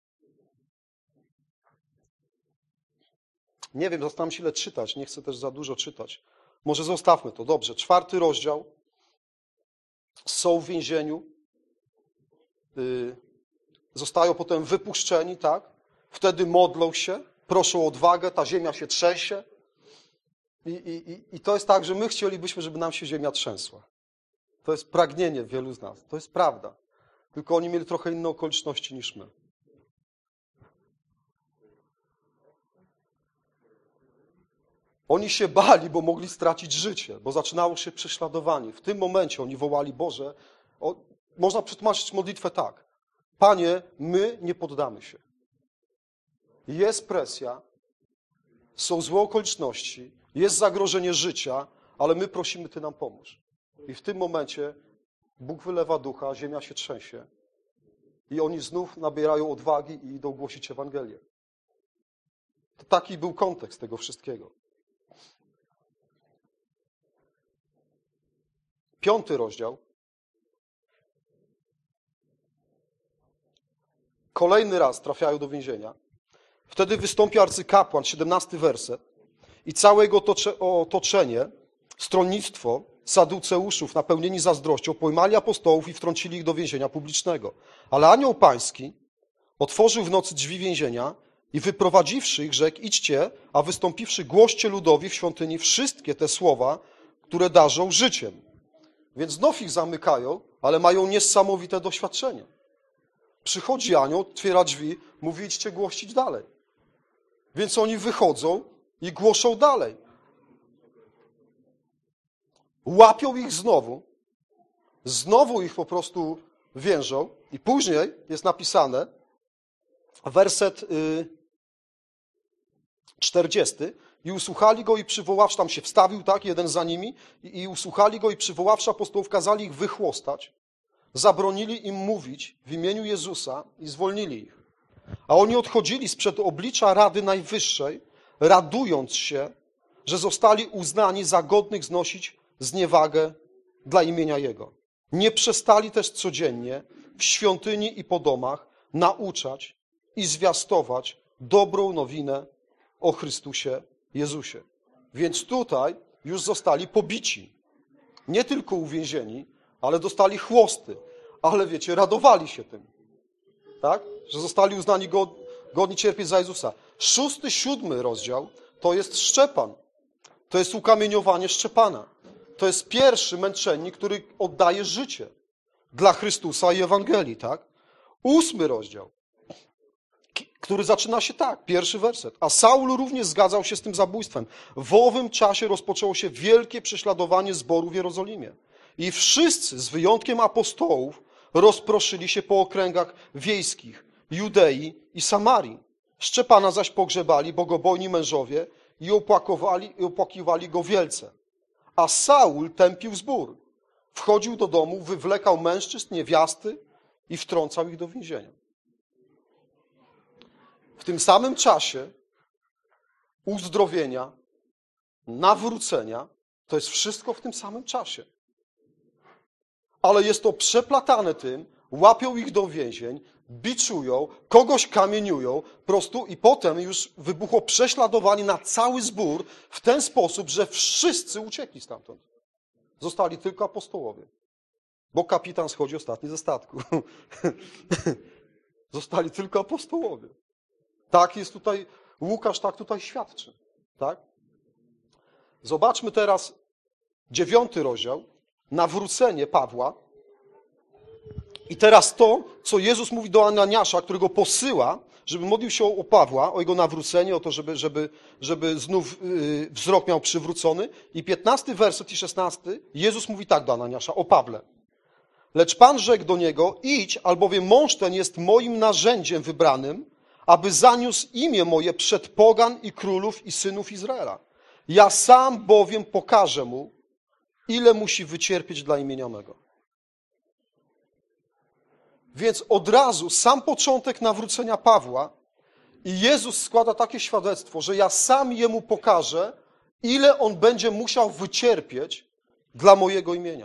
Nie wiem, zastanawiam się ile czytać. Nie chcę też za dużo czytać. Może zostawmy to. Dobrze. Czwarty rozdział. Są w więzieniu. Yy, zostają potem wypuszczeni, tak? Wtedy modlą się, proszą o odwagę, ta ziemia się trzęsie. I, i, I to jest tak, że my chcielibyśmy, żeby nam się ziemia trzęsła. To jest pragnienie wielu z nas. To jest prawda. Tylko oni mieli trochę inne okoliczności niż my. Oni się bali, bo mogli stracić życie, bo zaczynało się prześladowanie. W tym momencie oni wołali, Boże, o, można przetłumaczyć modlitwę tak. Panie, my nie poddamy się. Jest presja, są złe okoliczności, jest zagrożenie życia, ale my prosimy, Ty nam pomóż. I w tym momencie Bóg wylewa ducha, ziemia się trzęsie i oni znów nabierają odwagi i idą głosić Ewangelię. To taki był kontekst tego wszystkiego. Piąty rozdział. Kolejny raz trafiają do więzienia. Wtedy wystąpi arcykapłan, siedemnasty werset, i całe jego otoczenie, stronnictwo saduceuszów napełnieni zazdrością, pojmali apostołów i wtrącili ich do więzienia publicznego. Ale anioł pański otworzył w nocy drzwi więzienia i wyprowadziwszy ich, rzekł, idźcie, a wystąpiwszy głoście ludowi w świątyni wszystkie te słowa, które darzą życiem. Więc znów ich zamykają, ale mają niesamowite doświadczenie. Przychodzi anioł, otwiera drzwi, mówi idźcie głosić dalej. Więc oni wychodzą i głoszą dalej. Łapią ich znowu, znowu ich po prostu więżą i później jest napisane, werset czterdziesty, i usłuchali go i przywoławszy, tam się wstawił, tak, jeden za nimi, i, i usłuchali go i przywoławszy apostołów, kazali ich wychłostać, zabronili im mówić w imieniu Jezusa i zwolnili ich. A oni odchodzili sprzed oblicza Rady Najwyższej, radując się, że zostali uznani za godnych znosić zniewagę dla imienia Jego. Nie przestali też codziennie w świątyni i po domach nauczać i zwiastować dobrą nowinę o Chrystusie Jezusie. Więc tutaj już zostali pobici. Nie tylko uwięzieni, ale dostali chłosty. Ale wiecie, radowali się tym. Tak? Że zostali uznani godni cierpieć za Jezusa. Szósty, siódmy rozdział to jest Szczepan. To jest ukamieniowanie Szczepana. To jest pierwszy męczennik, który oddaje życie dla Chrystusa i Ewangelii, tak? Ósmy rozdział, który zaczyna się tak, pierwszy werset. A Saul również zgadzał się z tym zabójstwem. W owym czasie rozpoczęło się wielkie prześladowanie zboru w Jerozolimie. I wszyscy, z wyjątkiem apostołów, rozproszyli się po okręgach wiejskich Judei i Samarii. Szczepana zaś pogrzebali bogobojni mężowie i opłakowali, i opłakiwali go wielce. A Saul tępił zbór. Wchodził do domu, wywlekał mężczyzn, niewiasty i wtrącał ich do więzienia. W tym samym czasie uzdrowienia, nawrócenia, to jest wszystko w tym samym czasie. Ale jest to przeplatane tym, łapią ich do więzień, biczują, kogoś kamieniują, po prostu i potem już wybuchło prześladowanie na cały zbór w ten sposób, że wszyscy uciekli stamtąd. Zostali tylko apostołowie, bo kapitan schodzi ostatni ze statku. Zostali tylko apostołowie. Tak jest tutaj, Łukasz tak tutaj świadczy. Tak? Zobaczmy teraz dziewiąty rozdział, nawrócenie Pawła. I teraz to, co Jezus mówi do Ananiasza, którego posyła, żeby modlił się o Pawła, o jego nawrócenie, o to, żeby, żeby, żeby znów yy, wzrok miał przywrócony. I piętnasty werset i szesnasty, Jezus mówi tak do Ananiasza, o Pawle. Lecz Pan rzekł do niego, idź, albowiem mąż ten jest moim narzędziem wybranym, aby zaniósł imię moje przed pogan i królów i synów Izraela. Ja sam bowiem pokażę mu, ile musi wycierpieć dla imienia mego. Więc od razu sam początek nawrócenia Pawła i Jezus składa takie świadectwo, że ja sam jemu pokażę, ile on będzie musiał wycierpieć dla mojego imienia.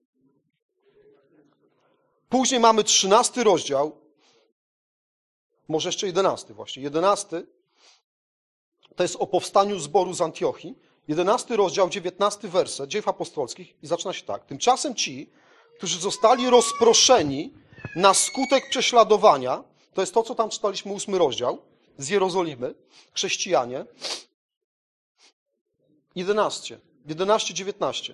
Później mamy trzynasty rozdział, może jeszcze jedenasty właśnie. Jedenasty to jest o powstaniu zboru z Antiochii. Jedenasty rozdział, dziewiętnasty werset Dziejów Apostolskich i zaczyna się tak. Tymczasem ci, którzy zostali rozproszeni na skutek prześladowania, to jest to, co tam czytaliśmy, ósmy rozdział, z Jerozolimy, chrześcijanie, jedenaście, jedenaście, dziewiętnaście.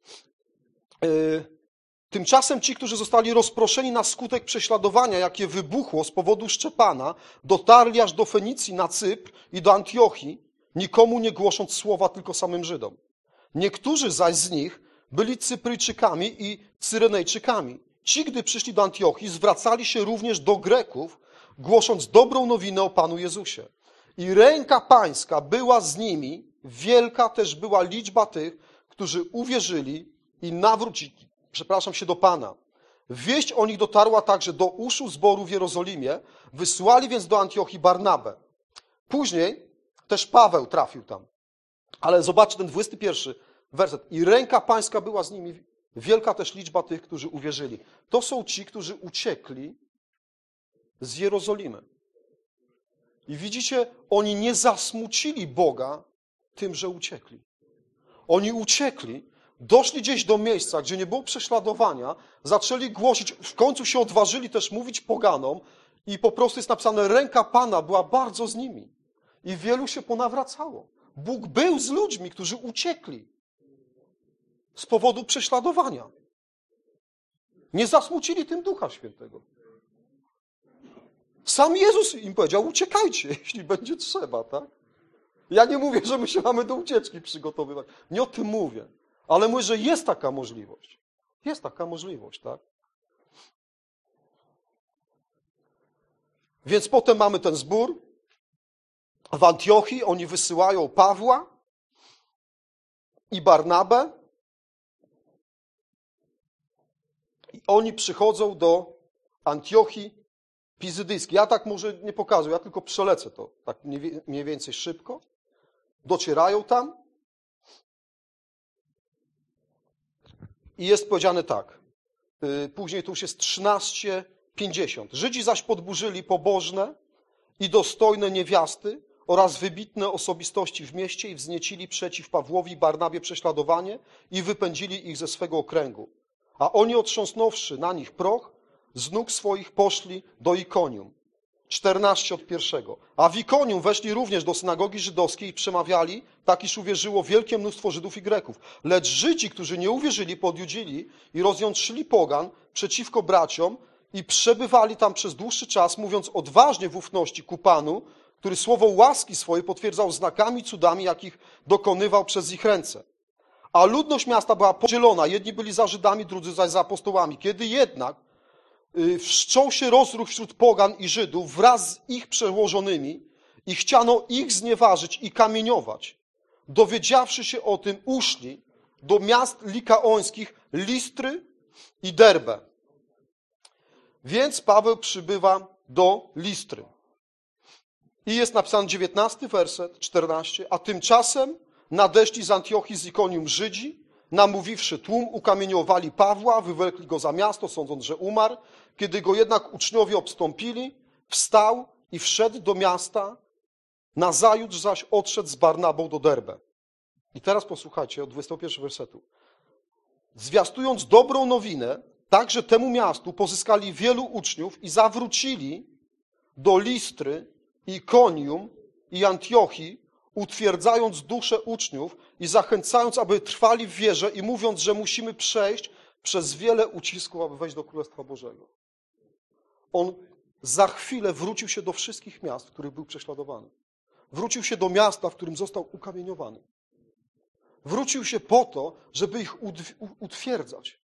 Yy, Tymczasem ci, którzy zostali rozproszeni na skutek prześladowania, jakie wybuchło z powodu Szczepana, dotarli aż do Fenicji, na Cypr i do Antiochii, nikomu nie głosząc słowa, tylko samym Żydom. Niektórzy zaś z nich byli Cypryjczykami i Cyrenejczykami. Ci, gdy przyszli do Antiochii, zwracali się również do Greków, głosząc dobrą nowinę o Panu Jezusie. I ręka pańska była z nimi, wielka też była liczba tych, którzy uwierzyli i nawrócili, przepraszam, się do Pana. Wieść o nich dotarła także do uszu zboru w Jerozolimie, wysłali więc do Antiochii Barnabę. Później też Paweł trafił tam. Ale zobaczcie ten dwudziesty pierwszy werset. I ręka pańska była z nimi, wielka też liczba tych, którzy uwierzyli. To są ci, którzy uciekli z Jerozolimy. I widzicie, oni nie zasmucili Boga tym, że uciekli. Oni uciekli, doszli gdzieś do miejsca, gdzie nie było prześladowania, zaczęli głosić, w końcu się odważyli też mówić poganom i po prostu jest napisane, ręka Pana była bardzo z nimi. I wielu się ponawracało. Bóg był z ludźmi, którzy uciekli z powodu prześladowania. Nie zasmucili tym Ducha Świętego. Sam Jezus im powiedział, uciekajcie, jeśli będzie trzeba, tak? Ja nie mówię, że my się mamy do ucieczki przygotowywać. Nie o tym mówię. Ale mówię, że jest taka możliwość. Jest taka możliwość, tak? Więc potem mamy ten zbór. W Antiochii oni wysyłają Pawła i Barnabę. I oni przychodzą do Antiochii Pizydyjskiej. Ja tak może nie pokazuję, ja tylko przelecę to tak mniej więcej szybko. Docierają tam. I jest powiedziane tak. Później to już jest trzynaście pięćdziesiąt. Żydzi zaś podburzyli pobożne i dostojne niewiasty oraz wybitne osobistości w mieście i wzniecili przeciw Pawłowi i Barnabie prześladowanie i wypędzili ich ze swego okręgu. A oni, otrząsnąwszy na nich proch, z nóg swoich poszli do Ikonium. czternaście od pierwszego. A w Ikonium weszli również do synagogi żydowskiej i przemawiali, tak iż uwierzyło wielkie mnóstwo Żydów i Greków. Lecz Żydzi, którzy nie uwierzyli, podjudzili i rozjątrzyli pogan przeciwko braciom i przebywali tam przez dłuższy czas, mówiąc odważnie w ufności ku Panu, który słowo łaski swojej potwierdzał znakami, cudami, jakich dokonywał przez ich ręce. A ludność miasta była podzielona, jedni byli za Żydami, drudzy zaś za apostołami. Kiedy jednak wszczął się rozruch wśród pogan i Żydów wraz z ich przełożonymi i chciano ich znieważyć i kamieniować. Dowiedziawszy się o tym, uszli do miast likaońskich Listry i Derbę. Więc Paweł przybywa do Listry. I jest napisany dziewiętnasty werset, czternasty. A tymczasem nadeszli z Antiochii z Ikonium Żydzi, namówiwszy tłum, ukamieniowali Pawła, wywlekli go za miasto, sądząc, że umarł. Kiedy go jednak uczniowie obstąpili, wstał i wszedł do miasta, nazajutrz zaś odszedł z Barnabą do Derbę. I teraz posłuchajcie od dwudziestego pierwszego wersetu. Zwiastując dobrą nowinę, także temu miastu pozyskali wielu uczniów i zawrócili do Listry, Ikonium i Antiochii, utwierdzając duszę uczniów i zachęcając, aby trwali w wierze i mówiąc, że musimy przejść przez wiele ucisków, aby wejść do Królestwa Bożego. On za chwilę wrócił się do wszystkich miast, w których był prześladowany. Wrócił się do miasta, w którym został ukamieniowany. Wrócił się po to, żeby ich utwierdzać.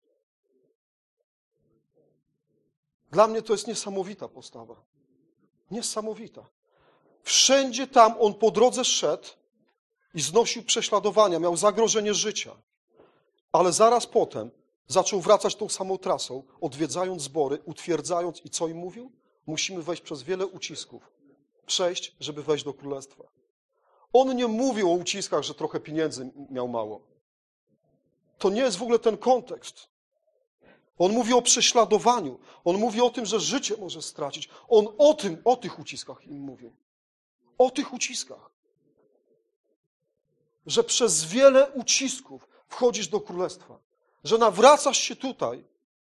Dla mnie to jest niesamowita postawa. Niesamowita. Wszędzie tam on po drodze szedł i znosił prześladowania, miał zagrożenie życia. Ale zaraz potem zaczął wracać tą samą trasą, odwiedzając zbory, utwierdzając i co im mówił? Musimy wejść przez wiele ucisków. Przejść, żeby wejść do Królestwa. On nie mówił o uciskach, że trochę pieniędzy miał mało. To nie jest w ogóle ten kontekst. On mówi o prześladowaniu. On mówi o tym, że życie może stracić. On o tym, o tych uciskach im mówił. O tych uciskach. Że przez wiele ucisków wchodzisz do Królestwa. Że nawracasz się tutaj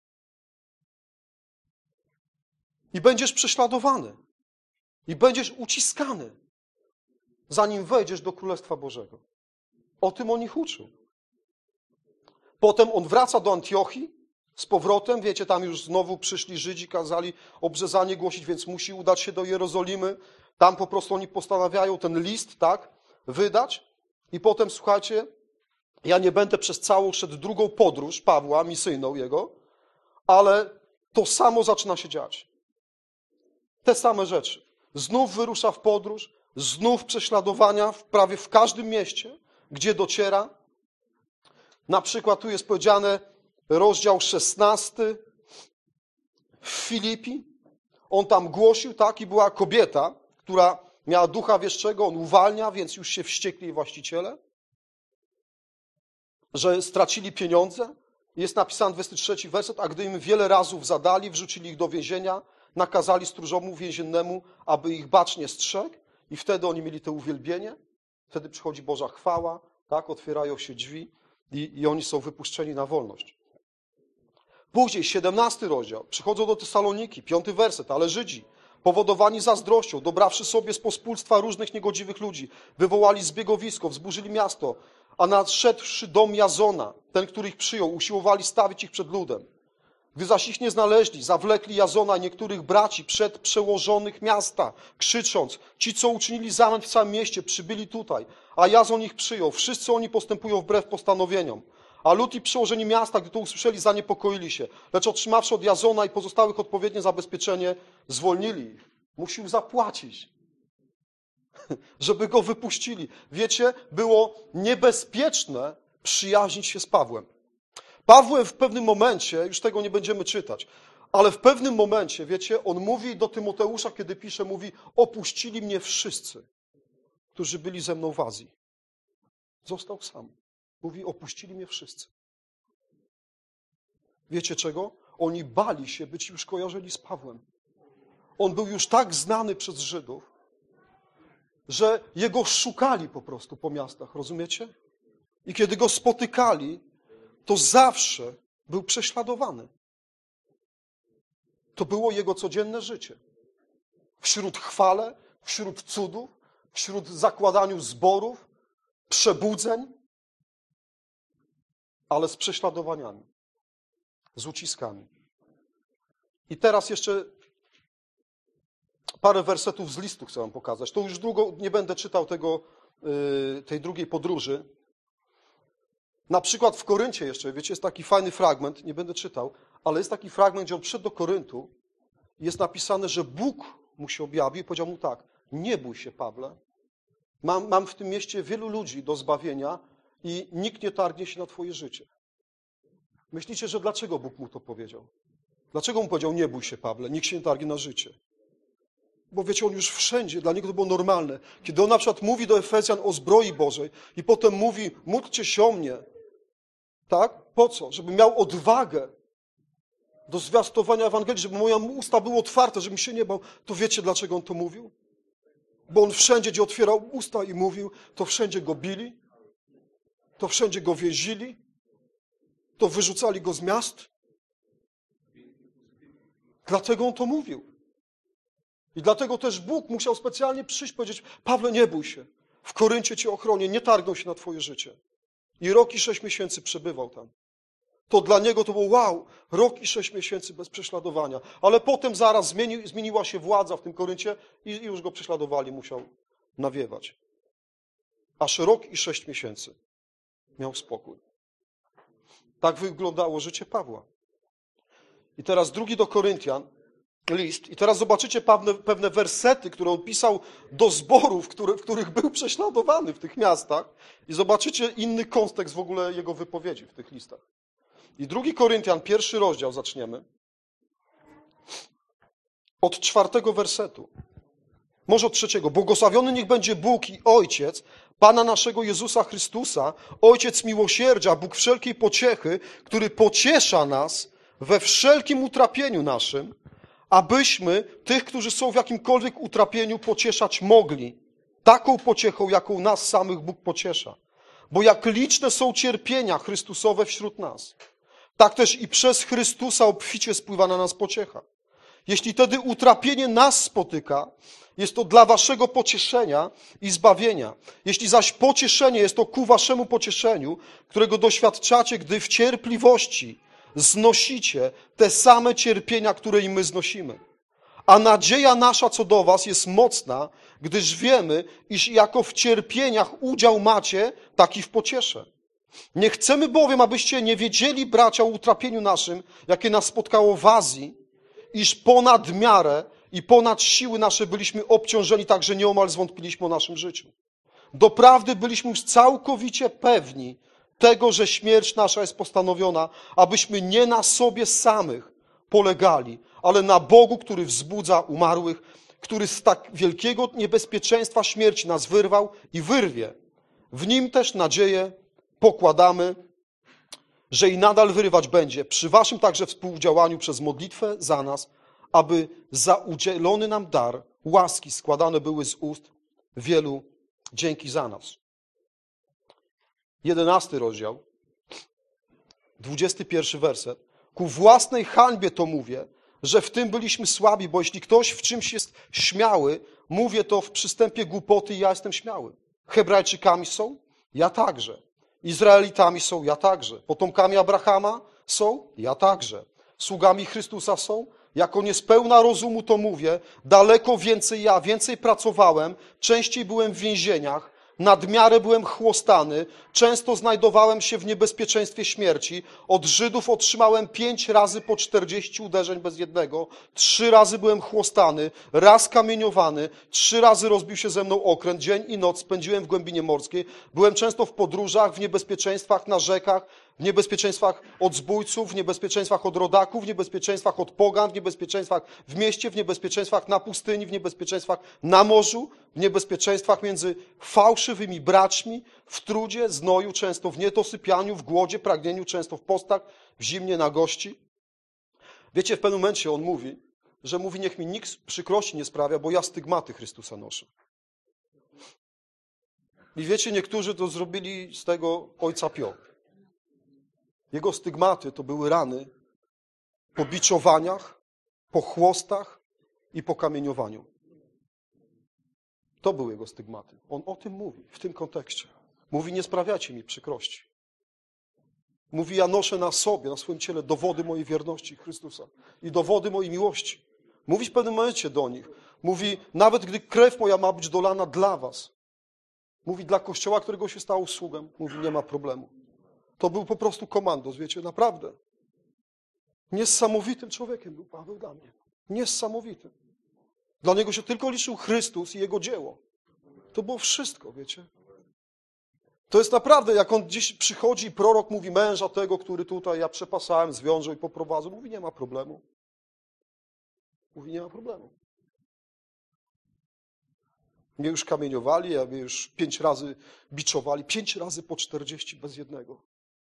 i będziesz prześladowany. I będziesz uciskany, zanim wejdziesz do Królestwa Bożego. O tym on ich uczył. Potem on wraca do Antiochii z powrotem. Wiecie, tam już znowu przyszli Żydzi, kazali obrzezanie głosić, więc musi udać się do Jerozolimy. Tam po prostu oni postanawiają ten list, tak, wydać. I potem, słuchajcie, ja nie będę przez całą szedł drugą podróż Pawła, misyjną jego, ale to samo zaczyna się dziać. Te same rzeczy. Znów wyrusza w podróż, znów prześladowania w prawie w każdym mieście, gdzie dociera. Na przykład tu jest powiedziane rozdział szesnasty w Filipi. On tam głosił, tak, i była kobieta, która miała ducha wieszczego, on uwalnia, więc już się wściekli właściciele, że stracili pieniądze. Jest napisany dwudziesty trzeci werset, a gdy im wiele razów zadali, wrzucili ich do więzienia, nakazali stróżowi więziennemu, aby ich bacznie strzegł i wtedy oni mieli to uwielbienie. Wtedy przychodzi Boża chwała, tak, otwierają się drzwi i, i oni są wypuszczeni na wolność. Później, siedemnasty rozdział, przychodzą do Tesaloniki, piąty werset, ale Żydzi, powodowani zazdrością, dobrawszy sobie z pospólstwa różnych niegodziwych ludzi, wywołali zbiegowisko, wzburzyli miasto, a nadszedłszy dom Jazona, ten, który ich przyjął, usiłowali stawić ich przed ludem. Gdy zaś ich nie znaleźli, zawlekli Jazona i niektórych braci przed przełożonych miasta, krzycząc, ci, co uczynili zamęt w całym mieście, przybyli tutaj, a Jazon ich przyjął. Wszyscy oni postępują wbrew postanowieniom. A lud i przełożeni miasta, gdy to usłyszeli, zaniepokoili się. Lecz otrzymawszy od Jazona i pozostałych odpowiednie zabezpieczenie, zwolnili ich. Musiał zapłacić, żeby go wypuścili. Wiecie, było niebezpieczne przyjaźnić się z Pawłem. Paweł w pewnym momencie, już tego nie będziemy czytać, ale w pewnym momencie, wiecie, on mówi do Tymoteusza, kiedy pisze, mówi, opuścili mnie wszyscy, którzy byli ze mną w Azji. Został sam. Mówi, opuścili mnie wszyscy. Wiecie czego? Oni bali się być już kojarzeni z Pawłem. On był już tak znany przez Żydów, że jego szukali po prostu po miastach, rozumiecie? I kiedy go spotykali, to zawsze był prześladowany. To było jego codzienne życie. Wśród chwale, wśród cudów, wśród zakładaniu zborów, przebudzeń, ale z prześladowaniami, z uciskami. I teraz jeszcze parę wersetów z listu chcę wam pokazać. To już długo nie będę czytał tego, tej drugiej podróży. Na przykład w Koryncie jeszcze, wiecie, jest taki fajny fragment, nie będę czytał, ale jest taki fragment, gdzie on przyszedł do Koryntu i jest napisane, że Bóg mu się objawił i powiedział mu tak, nie bój się, Pawle, mam, mam w tym mieście wielu ludzi do zbawienia i nikt nie targnie się na twoje życie. Myślicie, że dlaczego Bóg mu to powiedział? Dlaczego mu powiedział, nie bój się, Pawle, nikt się nie targnie na życie? Bo wiecie, on już wszędzie, dla niego to było normalne. Kiedy on na przykład mówi do Efezjan o zbroi Bożej i potem mówi, módlcie się o mnie, tak? Po co? Żeby miał odwagę do zwiastowania Ewangelii, żeby moje usta były otwarte, żebym się nie bał. To wiecie, dlaczego on to mówił? Bo on wszędzie, gdzie otwierał usta i mówił, to wszędzie go bili, to wszędzie go więzili, to wyrzucali go z miast. Dlatego on to mówił. I dlatego też Bóg musiał specjalnie przyjść i powiedzieć, Pawle, nie bój się, w Koryncie cię ochronię, nie targną się na twoje życie. I rok i sześć miesięcy przebywał tam. To dla niego to było wow, rok i sześć miesięcy bez prześladowania. Ale potem zaraz zmieni, zmieniła się władza w tym Koryncie i, i już go prześladowali, musiał nawiewać. Aż rok i sześć miesięcy miał spokój. Tak wyglądało życie Pawła. I teraz drugi do Koryntian, list. I teraz zobaczycie pewne, pewne wersety, które on pisał do zborów, które, w których był prześladowany w tych miastach. I zobaczycie inny kontekst w ogóle jego wypowiedzi w tych listach. I drugi Koryntian, pierwszy rozdział zaczniemy. Od czwartego wersetu. Może od trzeciego. Błogosławiony niech będzie Bóg i Ojciec Pana naszego Jezusa Chrystusa, Ojciec miłosierdzia, Bóg wszelkiej pociechy, który pociesza nas we wszelkim utrapieniu naszym, abyśmy tych, którzy są w jakimkolwiek utrapieniu, pocieszać mogli. Taką pociechą, jaką nas samych Bóg pociesza. Bo jak liczne są cierpienia Chrystusowe wśród nas, tak też i przez Chrystusa obficie spływa na nas pociecha. Jeśli tedy utrapienie nas spotyka, jest to dla waszego pocieszenia i zbawienia. Jeśli zaś pocieszenie jest to ku waszemu pocieszeniu, którego doświadczacie, gdy w cierpliwości znosicie te same cierpienia, które i my znosimy. A nadzieja nasza co do was jest mocna, gdyż wiemy, iż jako w cierpieniach udział macie, tak i w pociesze. Nie chcemy bowiem, abyście nie wiedzieli, bracia, o utrapieniu naszym, jakie nas spotkało w Azji, iż ponad miarę i ponad siły nasze byliśmy obciążeni, tak że nieomal zwątpiliśmy o naszym życiu. Doprawdy byliśmy już całkowicie pewni tego, że śmierć nasza jest postanowiona, abyśmy nie na sobie samych polegali, ale na Bogu, który wzbudza umarłych, który z tak wielkiego niebezpieczeństwa śmierci nas wyrwał i wyrwie. W Nim też nadzieję pokładamy, że i nadal wyrywać będzie przy waszym także współdziałaniu przez modlitwę za nas, aby za udzielony nam dar łaski składane były z ust wielu dzięki za nas. Jedenasty rozdział, dwudziesty pierwszy werset. Ku własnej hańbie to mówię, że w tym byliśmy słabi, bo jeśli ktoś w czymś jest śmiały, mówię to w przystępie głupoty i ja jestem śmiały. Hebrajczykami są? Ja także. Izraelitami są? Ja także. Potomkami Abrahama są? Ja także. sługami Chrystusa są? Jako niespełna rozumu to mówię, daleko więcej ja, więcej pracowałem, częściej byłem w więzieniach, nadmiarę byłem chłostany, często znajdowałem się w niebezpieczeństwie śmierci. Od Żydów otrzymałem pięć razy po czterdzieści uderzeń bez jednego, trzy razy byłem chłostany, raz kamieniowany, trzy razy rozbił się ze mną okręt, dzień i noc spędziłem w głębinie morskiej. Byłem często w podróżach, w niebezpieczeństwach na rzekach, w niebezpieczeństwach od zbójców, w niebezpieczeństwach od rodaków, w niebezpieczeństwach od pogan, w niebezpieczeństwach w mieście, w niebezpieczeństwach na pustyni, w niebezpieczeństwach na morzu, w niebezpieczeństwach między fałszywymi braćmi, w trudzie, znoju, często w niedosypianiu, w głodzie, pragnieniu, często w postach, w zimnie, nagości. Wiecie, w pewnym momencie on mówi, że mówi, niech mi nikt przykrości nie sprawia, bo ja stygmaty Chrystusa noszę. I wiecie, niektórzy to zrobili z tego ojca Pio. Jego stygmaty to były rany po biczowaniach, po chłostach i po kamieniowaniu. To były jego stygmaty. On o tym mówi, w tym kontekście. Mówi, nie sprawiacie mi przykrości. Mówi, ja noszę na sobie, na swoim ciele dowody mojej wierności Chrystusa i dowody mojej miłości. Mówi w pewnym momencie do nich. Mówi, nawet gdy krew moja ma być dolana dla was. Mówi, dla Kościoła, którego się stał sługą. Mówi, nie ma problemu. To był po prostu komandos, wiecie, naprawdę. Niesamowitym człowiekiem był Paweł dla mnie. Niesamowitym. Dla niego się tylko liczył Chrystus i Jego dzieło. To było wszystko, wiecie. To jest naprawdę, jak on dziś przychodzi i prorok mówi, męża tego, który tutaj ja przepasałem, zwiążę i poprowadzę. Mówi, nie ma problemu. Mówi, nie ma problemu. Mnie już kamieniowali, a mnie już pięć razy biczowali. Pięć razy po czterdzieści bez jednego.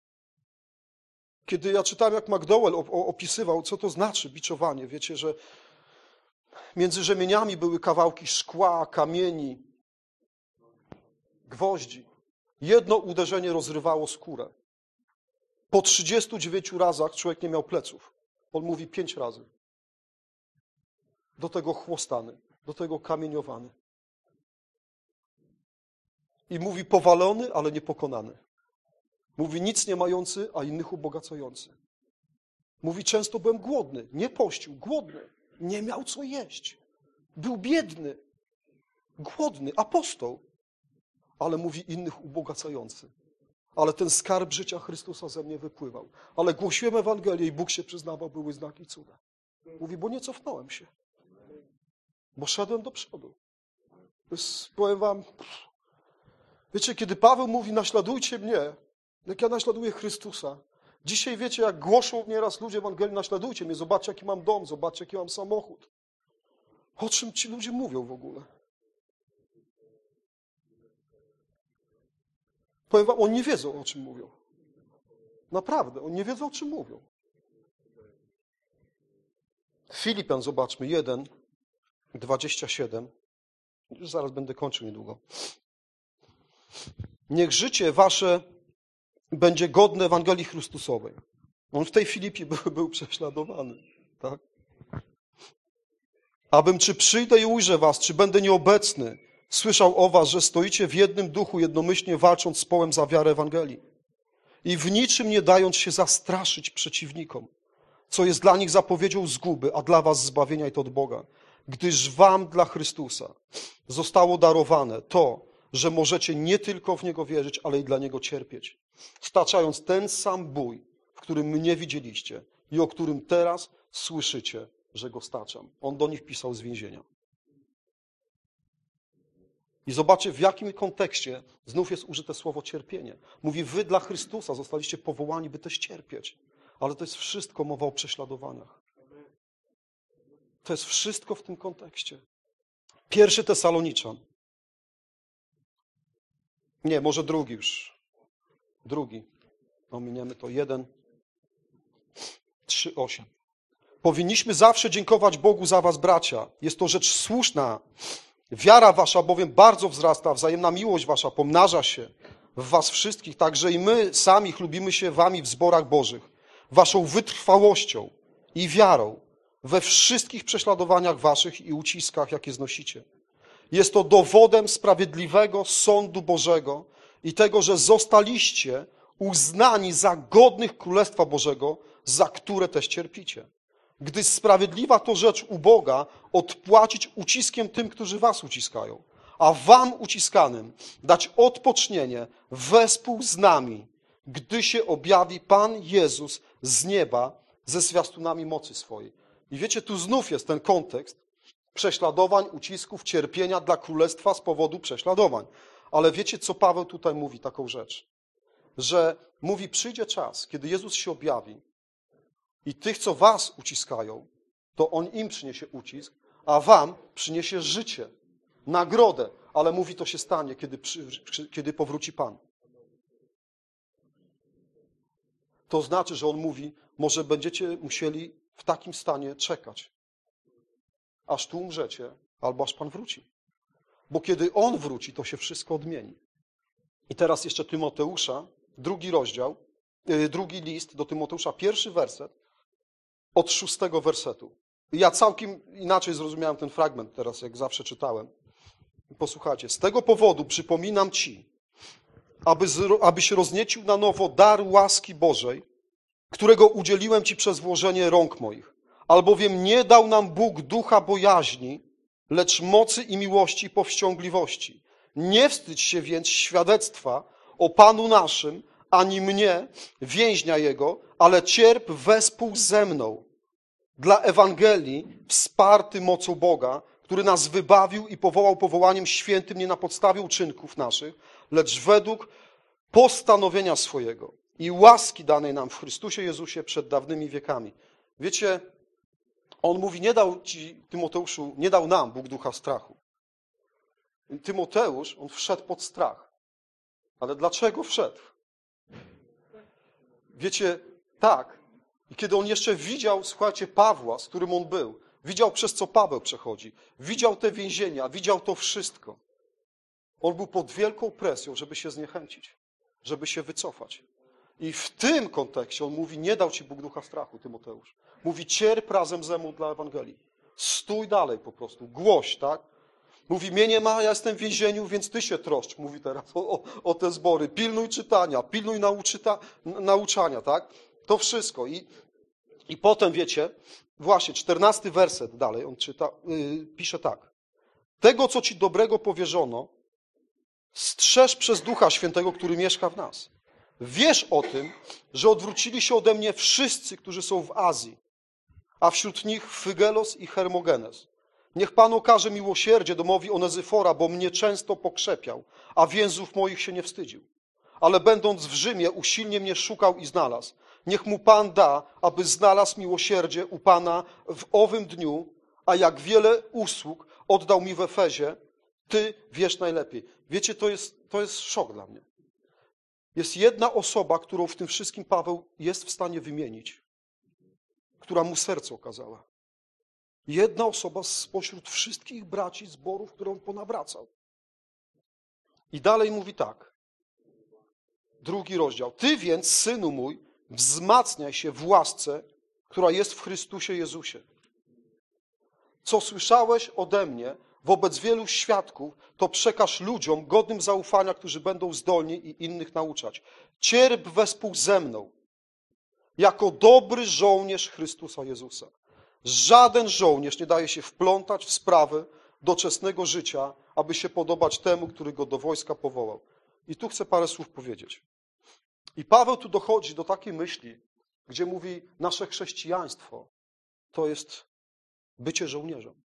Kiedy ja czytałem, jak McDowell opisywał, co to znaczy biczowanie, wiecie, że między rzemieniami były kawałki szkła, kamieni, gwoździ. Jedno uderzenie rozrywało skórę. Po trzydziestu dziewięciu razach człowiek nie miał pleców. On mówi pięć razy. Do tego chłostany, do tego kamieniowany. I mówi powalony, ale nie pokonany. Mówi nic nie mający, a innych ubogacający. Mówi często byłem głodny, nie pościł, głodny. Nie miał co jeść. Był biedny, głodny, apostoł. Ale mówi innych ubogacający. Ale ten skarb życia Chrystusa ze mnie wypływał. Ale głosiłem Ewangelię i Bóg się przyznawał, były znaki cuda. Mówi, bo nie cofnąłem się. Bo szedłem do przodu. Jest, powiem wam, wiecie, kiedy Paweł mówi, naśladujcie mnie, jak ja naśladuję Chrystusa. Dzisiaj wiecie, jak głoszą nieraz ludzie Ewangelii, naśladujcie mnie, zobaczcie, jaki mam dom, zobaczcie, jaki mam samochód. O czym ci ludzie mówią w ogóle? Powiem wam, oni nie wiedzą, o czym mówią. Naprawdę, oni nie wiedzą, o czym mówią. Filipian, zobaczmy, jeden, dwadzieścia siedem. Już zaraz będę kończył niedługo. Niech życie wasze będzie godne Ewangelii Chrystusowej. On w tej Filipii był, był prześladowany. Tak? Abym czy przyjdę i ujrzę was, czy będę nieobecny, słyszał o was, że stoicie w jednym duchu, jednomyślnie walcząc z połem za wiarę Ewangelii. I w niczym nie dając się zastraszyć przeciwnikom, co jest dla nich zapowiedzią zguby, a dla was zbawienia i to od Boga. Gdyż wam dla Chrystusa zostało darowane to, że możecie nie tylko w Niego wierzyć, ale i dla Niego cierpieć. Staczając ten sam bój, w którym mnie widzieliście i o którym teraz słyszycie, że Go staczam. On do nich pisał z więzienia. I zobaczcie, w jakim kontekście znów jest użyte słowo cierpienie. Mówi, wy dla Chrystusa zostaliście powołani, by też cierpieć. Ale to jest wszystko mowa o prześladowaniach. To jest wszystko w tym kontekście. Pierwszy Tesaloniczan. Nie, może drugi już. Drugi. Ominiemy to. Jeden, trzy, osiem. Powinniśmy zawsze dziękować Bogu za was, bracia. Jest to rzecz słuszna. Wiara wasza bowiem bardzo wzrasta, wzajemna miłość wasza pomnaża się w was wszystkich, także i my sami chlubimy się wami w zborach bożych, waszą wytrwałością i wiarą we wszystkich prześladowaniach waszych i uciskach, jakie znosicie. Jest to dowodem sprawiedliwego sądu Bożego i tego, że zostaliście uznani za godnych Królestwa Bożego za które też cierpicie. Gdy sprawiedliwa to rzecz u Boga odpłacić uciskiem tym, którzy was uciskają, a wam uciskanym dać odpocznienie wespół z nami, gdy się objawi Pan Jezus z nieba ze zwiastunami mocy swojej. I wiecie, tu znów jest ten kontekst prześladowań, ucisków, cierpienia dla królestwa z powodu prześladowań. Ale wiecie, co Paweł tutaj mówi, taką rzecz? Że mówi, przyjdzie czas, kiedy Jezus się objawi i tych, co was uciskają, to On im przyniesie ucisk, a wam przyniesie życie, nagrodę. Ale mówi, to się stanie, kiedy, przy, kiedy powróci Pan. To znaczy, że On mówi, może będziecie musieli w takim stanie czekać, aż tu umrzecie, albo aż Pan wróci. Bo kiedy On wróci, to się wszystko odmieni. I teraz jeszcze Tymoteusza, drugi rozdział, yy, drugi list do Tymoteusza, pierwszy werset, od szóstego wersetu. Ja całkiem inaczej zrozumiałem ten fragment teraz, jak zawsze czytałem. Posłuchajcie. Z tego powodu przypominam ci, aby zro, abyś rozniecił na nowo dar łaski Bożej, którego udzieliłem ci przez włożenie rąk moich. Albowiem nie dał nam Bóg ducha bojaźni, lecz mocy i miłości i powściągliwości. Nie wstydź się więc świadectwa o Panu naszym, ani mnie, więźnia Jego, ale cierp wespół ze mną dla Ewangelii, wsparty mocą Boga, który nas wybawił i powołał powołaniem świętym nie na podstawie uczynków naszych, lecz według postanowienia swojego i łaski danej nam w Chrystusie Jezusie przed dawnymi wiekami. Wiecie, On mówi, nie dał ci, Tymoteuszu, nie dał nam Bóg ducha strachu. Tymoteusz, on wszedł pod strach. Ale dlaczego wszedł? Wiecie, tak. I kiedy on jeszcze widział, słuchajcie, Pawła, z którym on był, widział, przez co Paweł przechodzi, widział te więzienia, widział to wszystko. On był pod wielką presją, żeby się zniechęcić, żeby się wycofać. I w tym kontekście on mówi, nie dał ci Bóg ducha strachu, Tymoteusz. Mówi, cierp razem ze mną dla Ewangelii. Stój dalej po prostu, głoś, tak? Mówi, mnie nie ma, ja jestem w więzieniu, więc ty się troszcz, mówi teraz o, o, o te zbory. Pilnuj czytania, pilnuj nauczyta, nauczania, tak? To wszystko. I, i potem, wiecie, właśnie czternasty werset dalej, on czyta, yy, pisze tak. Tego, co ci dobrego powierzono, strzeż przez Ducha Świętego, który mieszka w nas. Wiesz o tym, że odwrócili się ode mnie wszyscy, którzy są w Azji, a wśród nich Fygelos i Hermogenes. Niech Pan okaże miłosierdzie domowi Onezyfora, bo mnie często pokrzepiał, a więzów moich się nie wstydził. Ale będąc w Rzymie, usilnie mnie szukał i znalazł. Niech mu Pan da, aby znalazł miłosierdzie u Pana w owym dniu, a jak wiele usług oddał mi w Efezie, Ty wiesz najlepiej. Wiecie, to jest, to jest szok dla mnie. Jest jedna osoba, którą w tym wszystkim Paweł jest w stanie wymienić, która mu serce okazała. Jedna osoba spośród wszystkich braci zborów, którą ponawracał. I dalej mówi tak. Drugi rozdział. Ty więc, synu mój, wzmacniaj się w łasce, która jest w Chrystusie Jezusie. Co słyszałeś ode mnie wobec wielu świadków, to przekaż ludziom godnym zaufania, którzy będą zdolni i innych nauczać. Cierp wespół ze mną, jako dobry żołnierz Chrystusa Jezusa. Żaden żołnierz nie daje się wplątać w sprawy doczesnego życia, aby się podobać temu, który go do wojska powołał. I tu chcę parę słów powiedzieć. I Paweł tu dochodzi do takiej myśli, gdzie mówi, nasze chrześcijaństwo to jest bycie żołnierzem.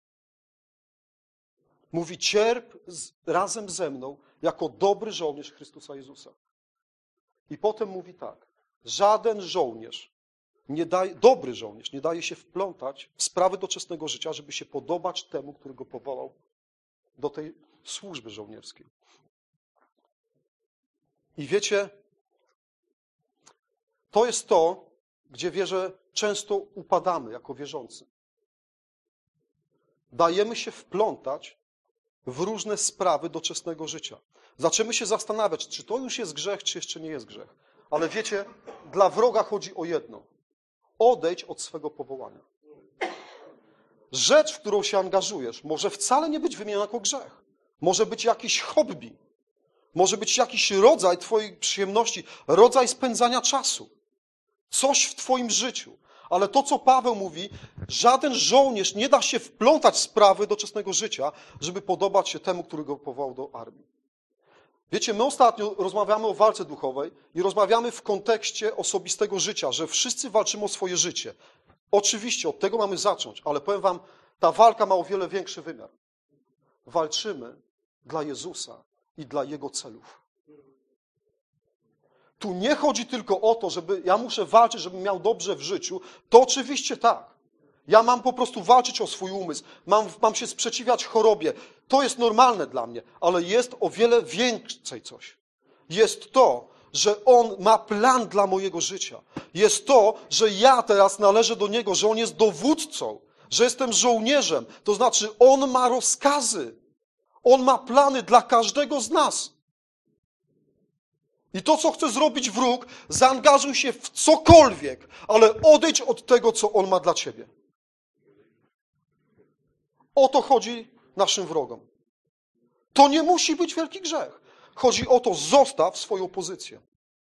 Mówi, cierp z, razem ze mną jako dobry żołnierz Chrystusa Jezusa. I potem mówi tak, żaden żołnierz, nie daje, dobry żołnierz nie daje się wplątać w sprawy doczesnego życia, żeby się podobać temu, który go powołał do tej służby żołnierskiej. I wiecie, to jest to, gdzie wierzę, często upadamy jako wierzący. Dajemy się wplątać w różne sprawy doczesnego życia. Zaczniemy się zastanawiać, czy to już jest grzech, czy jeszcze nie jest grzech. Ale wiecie, dla wroga chodzi o jedno. Odejdź od swego powołania. Rzecz, w którą się angażujesz, może wcale nie być wymieniona jako grzech. Może być jakiś hobby. Może być jakiś rodzaj twojej przyjemności, rodzaj spędzania czasu. Coś w twoim życiu. Ale to, co Paweł mówi, żaden żołnierz nie da się wplątać w sprawy doczesnego życia, żeby podobać się temu, który go powołał do armii. Wiecie, my ostatnio rozmawiamy o walce duchowej i rozmawiamy w kontekście osobistego życia, że wszyscy walczymy o swoje życie. Oczywiście od tego mamy zacząć, ale powiem wam, ta walka ma o wiele większy wymiar. Walczymy dla Jezusa i dla Jego celów. Tu nie chodzi tylko o to, żeby ja muszę walczyć, żebym miał dobrze w życiu. To oczywiście tak. Ja mam po prostu walczyć o swój umysł. Mam, mam się sprzeciwiać chorobie. To jest normalne dla mnie, ale jest o wiele więcej coś. Jest to, że On ma plan dla mojego życia. Jest to, że ja teraz należę do Niego, że On jest dowódcą, że jestem żołnierzem. To znaczy, On ma rozkazy. On ma plany dla każdego z nas. I to, co chce zrobić wróg, zaangażuj się w cokolwiek, ale odejdź od tego, co on ma dla ciebie. O to chodzi naszym wrogom. To nie musi być wielki grzech. Chodzi o to, zostaw swoją pozycję.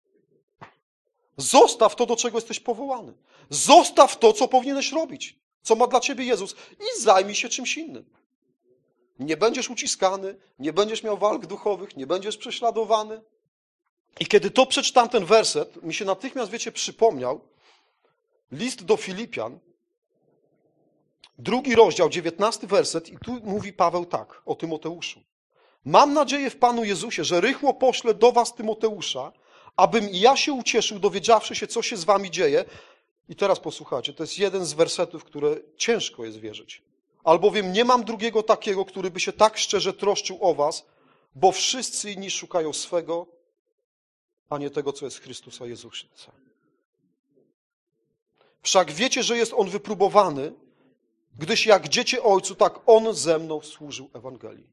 Zostaw to, do czego jesteś powołany. Zostaw to, co powinieneś robić, co ma dla ciebie Jezus i zajmij się czymś innym. Nie będziesz uciskany, nie będziesz miał walk duchowych, nie będziesz prześladowany. I kiedy to przeczytałem ten werset, mi się natychmiast, wiecie, przypomniał list do Filipian, drugi rozdział, dziewiętnasty werset i tu mówi Paweł tak o Tymoteuszu. Mam nadzieję w Panu Jezusie, że rychło poślę do was Tymoteusza, abym i ja się ucieszył, dowiedziawszy się, co się z wami dzieje. I teraz posłuchajcie, to jest jeden z wersetów, które ciężko jest wierzyć. Albowiem nie mam drugiego takiego, który by się tak szczerze troszczył o was, bo wszyscy inni szukają swego, a nie tego, co jest Chrystusa Jezusa. Wszak wiecie, że jest On wypróbowany, gdyż jak dziecię Ojcu, tak On ze mną służył Ewangelii.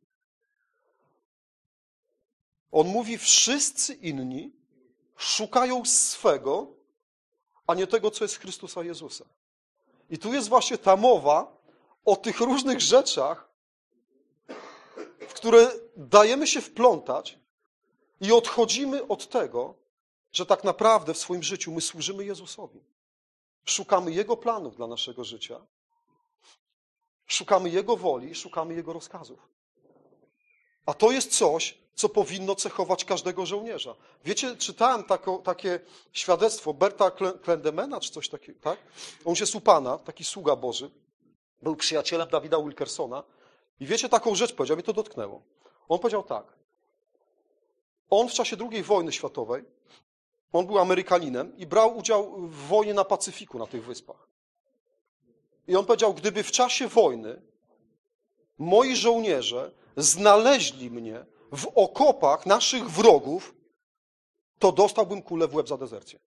On mówi, wszyscy inni szukają swego, a nie tego, co jest Chrystusa Jezusa. I tu jest właśnie ta mowa o tych różnych rzeczach, w które dajemy się wplątać i odchodzimy od tego, że tak naprawdę w swoim życiu my służymy Jezusowi. Szukamy Jego planów dla naszego życia. Szukamy Jego woli, szukamy Jego rozkazów. A to jest coś, co powinno cechować każdego żołnierza. Wiecie, czytałem tako, takie świadectwo Berta Klendemana, czy coś takiego, tak? On się u Pana, taki sługa Boży, był przyjacielem Dawida Wilkersona i wiecie, taką rzecz powiedział, mnie to dotknęło. On powiedział tak. On w czasie drugiej wojny światowej, on był Amerykaninem i brał udział w wojnie na Pacyfiku, na tych wyspach. I on powiedział, gdyby w czasie wojny moi żołnierze znaleźli mnie w okopach naszych wrogów, to dostałbym kulę w łeb za dezercję.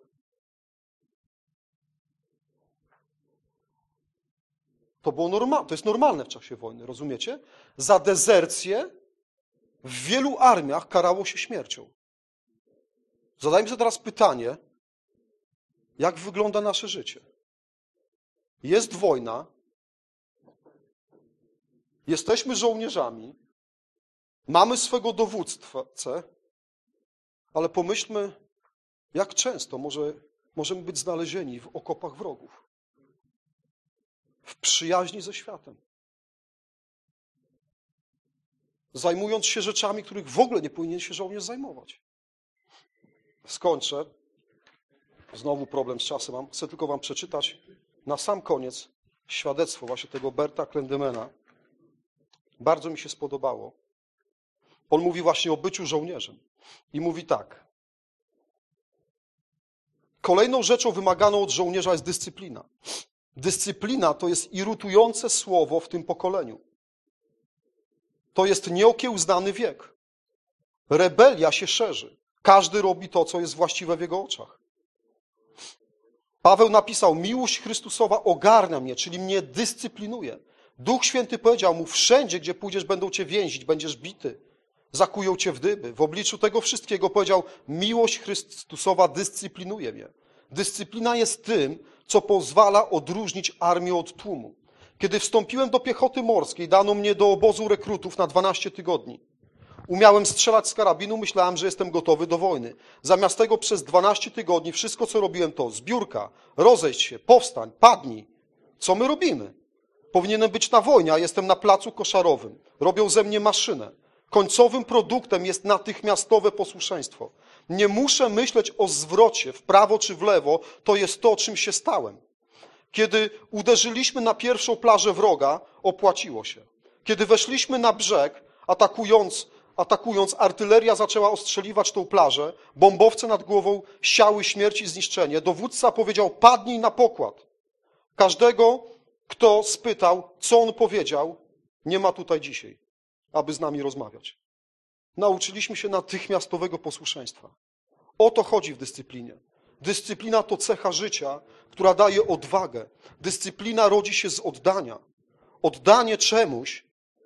To było normalne, to jest normalne w czasie wojny, rozumiecie? Za dezercję w wielu armiach karało się śmiercią. Zadajmy sobie teraz pytanie, jak wygląda nasze życie? Jest wojna, jesteśmy żołnierzami, mamy swego dowódcę, ale pomyślmy, jak często może, możemy być znalezieni w okopach wrogów, w przyjaźni ze światem, zajmując się rzeczami, których w ogóle nie powinien się żołnierz zajmować. Skończę. Znowu problem z czasem mam. Chcę tylko wam przeczytać na sam koniec świadectwo właśnie tego Berta Klendemana. Bardzo mi się spodobało. On mówi właśnie o byciu żołnierzem. I mówi tak. Kolejną rzeczą wymaganą od żołnierza jest dyscyplina. Dyscyplina to jest irytujące słowo w tym pokoleniu. To jest nieokiełznany wiek. Rebelia się szerzy. Każdy robi to, co jest właściwe w jego oczach. Paweł napisał, miłość Chrystusowa ogarnia mnie, czyli mnie dyscyplinuje. Duch Święty powiedział mu, wszędzie, gdzie pójdziesz, będą cię więzić, będziesz bity, zakują cię w dyby. W obliczu tego wszystkiego powiedział, miłość Chrystusowa dyscyplinuje mnie. Dyscyplina jest tym, co pozwala odróżnić armię od tłumu. Kiedy wstąpiłem do piechoty morskiej, dano mnie do obozu rekrutów na dwanaście tygodni. Umiałem strzelać z karabinu, myślałem, że jestem gotowy do wojny. Zamiast tego przez dwanaście tygodni wszystko, co robiłem, to zbiórka, rozejść się, powstań, padnij. Co my robimy? Powinienem być na wojnie, a jestem na placu koszarowym. Robią ze mnie maszynę. Końcowym produktem jest natychmiastowe posłuszeństwo. Nie muszę myśleć o zwrocie w prawo czy w lewo, to jest to, czym się stałem. Kiedy uderzyliśmy na pierwszą plażę wroga, opłaciło się. Kiedy weszliśmy na brzeg, atakując, atakując, artyleria zaczęła ostrzeliwać tą plażę, bombowce nad głową siały śmierć i zniszczenie. Dowódca powiedział, padnij na pokład. Każdego, kto spytał, co on powiedział, nie ma tutaj dzisiaj, aby z nami rozmawiać. Nauczyliśmy się natychmiastowego posłuszeństwa. O to chodzi w dyscyplinie. Dyscyplina to cecha życia, która daje odwagę. Dyscyplina rodzi się z oddania. Oddanie czemuś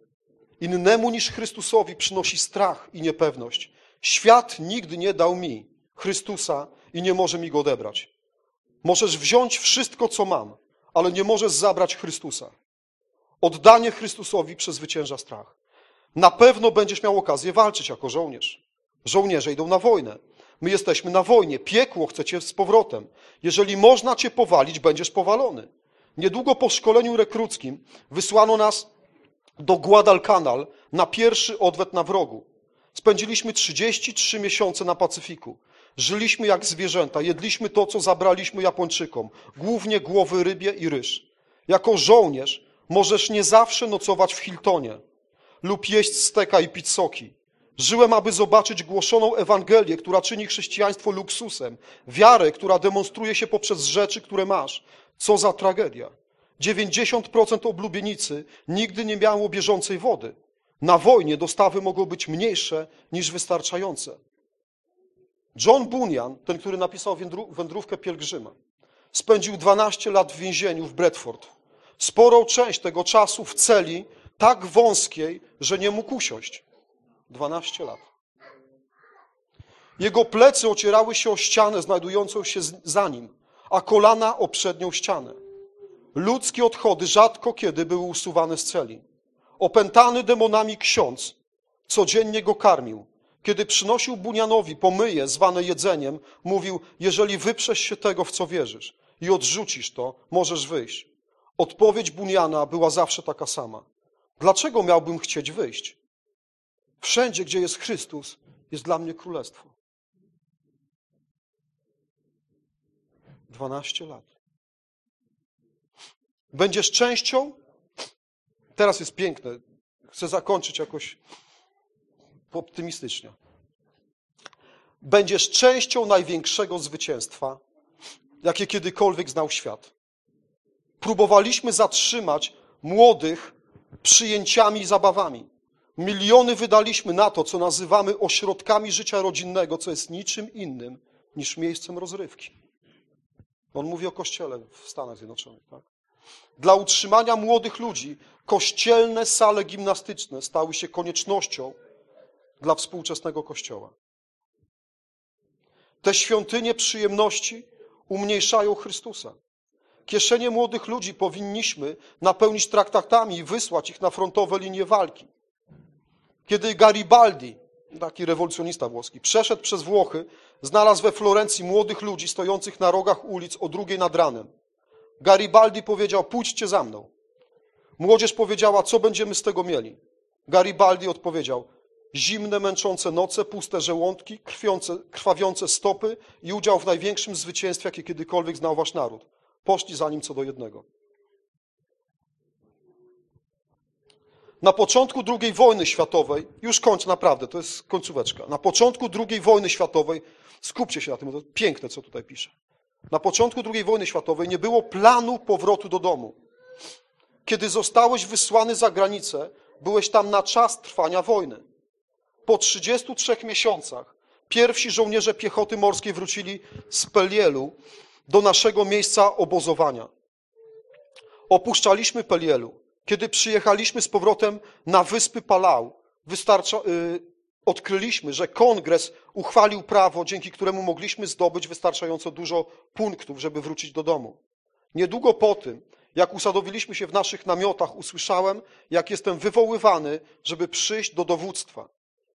innemu niż Chrystusowi przynosi strach i niepewność. Świat nigdy nie dał mi Chrystusa i nie może mi go odebrać. Możesz wziąć wszystko, co mam, ale nie możesz zabrać Chrystusa. Oddanie Chrystusowi przezwycięża strach. Na pewno będziesz miał okazję walczyć jako żołnierz. Żołnierze idą na wojnę. My jesteśmy na wojnie. Piekło chce cię z powrotem. Jeżeli można cię powalić, będziesz powalony. Niedługo po szkoleniu rekruckim wysłano nas do Guadalcanal na pierwszy odwet na wrogu. Spędziliśmy trzydzieści trzy miesiące na Pacyfiku. Żyliśmy jak zwierzęta, jedliśmy to, co zabraliśmy Japończykom, głównie głowy rybie i ryż. Jako żołnierz możesz nie zawsze nocować w Hiltonie lub jeść steka i pić soki. Żyłem, aby zobaczyć głoszoną Ewangelię, która czyni chrześcijaństwo luksusem, wiarę, która demonstruje się poprzez rzeczy, które masz. Co za tragedia. dziewięćdziesiąt procent oblubienicy nigdy nie miało bieżącej wody. Na wojnie dostawy mogą być mniejsze niż wystarczające. John Bunyan, ten, który napisał Wędrówkę pielgrzyma, spędził dwanaście lat w więzieniu w Bradford. Sporą część tego czasu w celi tak wąskiej, że nie mógł usiąść. dwanaście lat. Jego plecy ocierały się o ścianę znajdującą się za nim, a kolana o przednią ścianę. Ludzkie odchody rzadko kiedy były usuwane z celi. Opętany demonami ksiądz codziennie go karmił. Kiedy przynosił Bunianowi pomyje zwane jedzeniem, mówił, jeżeli wyprzesz się tego, w co wierzysz i odrzucisz to, możesz wyjść. Odpowiedź Buniana była zawsze taka sama. Dlaczego miałbym chcieć wyjść? Wszędzie, gdzie jest Chrystus, jest dla mnie królestwo. Dwanaście lat. Będziesz częścią, teraz jest piękne, chcę zakończyć jakoś optymistycznie. Będziesz częścią największego zwycięstwa, jakie kiedykolwiek znał świat. Próbowaliśmy zatrzymać młodych przyjęciami i zabawami. Miliony wydaliśmy na to, co nazywamy ośrodkami życia rodzinnego, co jest niczym innym niż miejscem rozrywki. On mówi o Kościele w Stanach Zjednoczonych. Tak? Dla utrzymania młodych ludzi kościelne sale gimnastyczne stały się koniecznością dla współczesnego Kościoła. Te świątynie przyjemności umniejszają Chrystusa. Kieszenie młodych ludzi powinniśmy napełnić traktatami i wysłać ich na frontowe linie walki. Kiedy Garibaldi, taki rewolucjonista włoski, przeszedł przez Włochy, znalazł we Florencji młodych ludzi stojących na rogach ulic o drugiej nad ranem. Garibaldi powiedział, pójdźcie za mną. Młodzież powiedziała, co będziemy z tego mieli? Garibaldi odpowiedział, zimne, męczące noce, puste żołądki, krwiące, krwawiące stopy i udział w największym zwycięstwie, jakie kiedykolwiek znał wasz naród. Poszli za nim co do jednego. Na początku drugiej wojny światowej, już kończę naprawdę, to jest końcóweczka. Na początku drugiej wojny światowej, skupcie się na tym, to jest piękne, co tutaj piszę. Na początku drugiej wojny światowej nie było planu powrotu do domu. Kiedy zostałeś wysłany za granicę, byłeś tam na czas trwania wojny. Po trzydziestu trzech miesiącach pierwsi żołnierze piechoty morskiej wrócili z Pelielu do naszego miejsca obozowania. Opuszczaliśmy Pelielu. Kiedy przyjechaliśmy z powrotem na wyspy Palau, wystarcza, yy, odkryliśmy, że kongres uchwalił prawo, dzięki któremu mogliśmy zdobyć wystarczająco dużo punktów, żeby wrócić do domu. Niedługo po tym, jak usadowiliśmy się w naszych namiotach, usłyszałem, jak jestem wywoływany, żeby przyjść do dowództwa.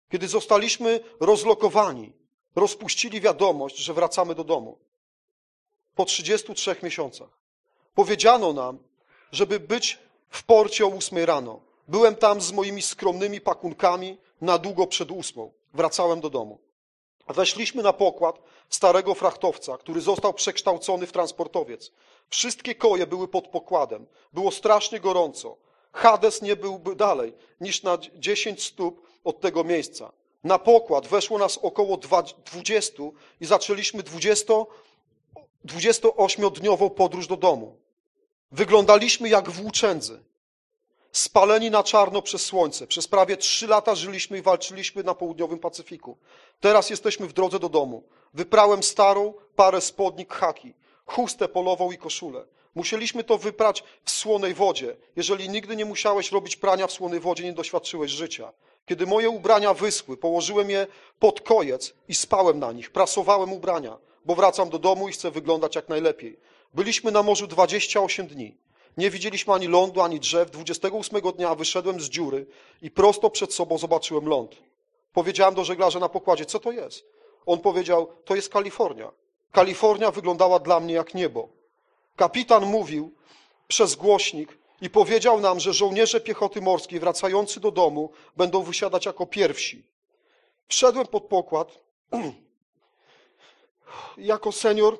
Kiedy zostaliśmy rozlokowani, rozpuścili wiadomość, że wracamy do domu. Po trzydziestu trzech miesiącach. Powiedziano nam, żeby być w porcie o ósmej rano. Byłem tam z moimi skromnymi pakunkami na długo przed ósmą. Wracałem do domu. Weszliśmy na pokład starego frachtowca, który został przekształcony w transportowiec. Wszystkie koje były pod pokładem. Było strasznie gorąco. Hades nie byłby dalej niż na dziesięć stóp od tego miejsca. Na pokład weszło nas około dwudziestu i zaczęliśmy dwudziestoośmiodniową podróż do domu. Wyglądaliśmy jak włóczędzy, spaleni na czarno przez słońce. Przez prawie trzy lata żyliśmy i walczyliśmy na południowym Pacyfiku. Teraz jesteśmy w drodze do domu. Wyprałem starą parę spodni khaki, chustę polową i koszulę. Musieliśmy to wyprać w słonej wodzie. Jeżeli nigdy nie musiałeś robić prania w słonej wodzie, nie doświadczyłeś życia. Kiedy moje ubrania wyschły, położyłem je pod kojec i spałem na nich. Prasowałem ubrania, bo wracam do domu i chcę wyglądać jak najlepiej. Byliśmy na morzu dwadzieścia osiem dni. Nie widzieliśmy ani lądu, ani drzew. dwudziestego ósmego dnia wyszedłem z dziury i prosto przed sobą zobaczyłem ląd. Powiedziałem do żeglarza na pokładzie, co to jest? On powiedział, to jest Kalifornia. Kalifornia wyglądała dla mnie jak niebo. Kapitan mówił przez głośnik i powiedział nam, że żołnierze piechoty morskiej wracający do domu będą wysiadać jako pierwsi. Wszedłem pod pokład jako senior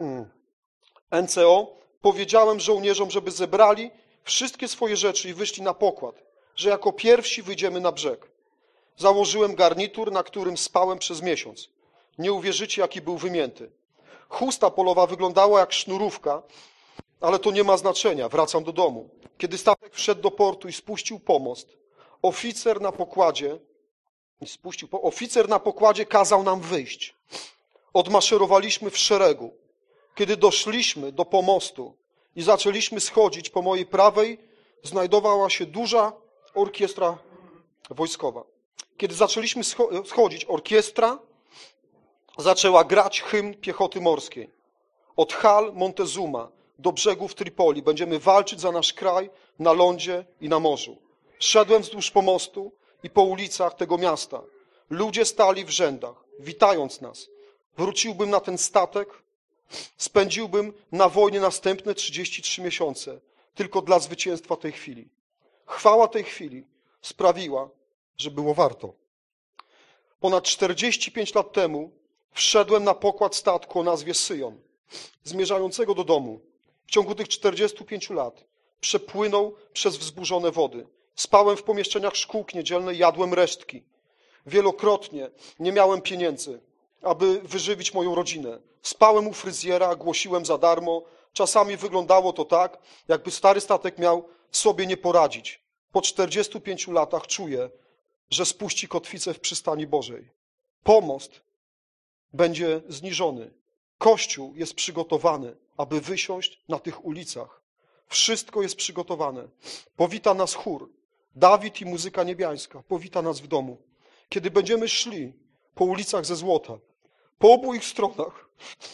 N C O powiedziałem żołnierzom, żeby zebrali wszystkie swoje rzeczy i wyszli na pokład, że jako pierwsi wyjdziemy na brzeg. Założyłem garnitur, na którym spałem przez miesiąc. Nie uwierzycie, jaki był wymięty. Chusta polowa wyglądała jak sznurówka, ale to nie ma znaczenia. Wracam do domu. Kiedy statek wszedł do portu i spuścił pomost, oficer na pokładzie, spuścił, oficer na pokładzie kazał nam wyjść. Odmaszerowaliśmy w szeregu. Kiedy doszliśmy do pomostu i zaczęliśmy schodzić, po mojej prawej znajdowała się duża orkiestra wojskowa. Kiedy zaczęliśmy schodzić, orkiestra zaczęła grać hymn piechoty morskiej. Od hal Montezuma do brzegów Tripoli będziemy walczyć za nasz kraj na lądzie i na morzu. Szedłem wzdłuż pomostu i po ulicach tego miasta. Ludzie stali w rzędach, witając nas. Wróciłbym na ten statek, spędziłbym na wojnie następne trzydzieści trzy miesiące, tylko dla zwycięstwa tej chwili. Chwała tej chwili sprawiła, że było warto. Ponad czterdzieści pięć lat temu wszedłem na pokład statku o nazwie Syjon, zmierzającego do domu. W ciągu tych czterdziestu pięciu lat przepłynął przez wzburzone wody. Spałem w pomieszczeniach szkółki niedzielnej, jadłem resztki. Wielokrotnie nie miałem pieniędzy, aby wyżywić moją rodzinę. Spałem u fryzjera, głosiłem za darmo. Czasami wyglądało to tak, jakby stary statek miał sobie nie poradzić. Po czterdziestu pięciu latach czuję, że spuści kotwicę w przystani Bożej. Pomost będzie zniżony. Kościół jest przygotowany, aby wysiąść na tych ulicach. Wszystko jest przygotowane. Powita nas chór. Dawid i muzyka niebiańska. Powita nas w domu. Kiedy będziemy szli po ulicach ze złota, po obu ich stronach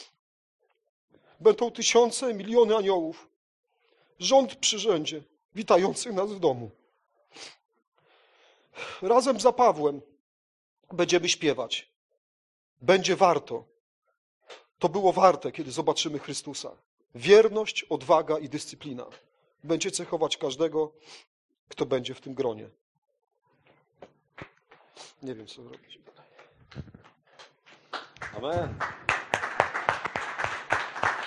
będą tysiące, miliony aniołów. Rząd przy rzędzie, witających nas w domu. Razem z Pawłem będziemy śpiewać. Będzie warto. To było warte, kiedy zobaczymy Chrystusa. Wierność, odwaga i dyscyplina będzie cechować każdego, kto będzie w tym gronie. Nie wiem, co zrobić. Amen.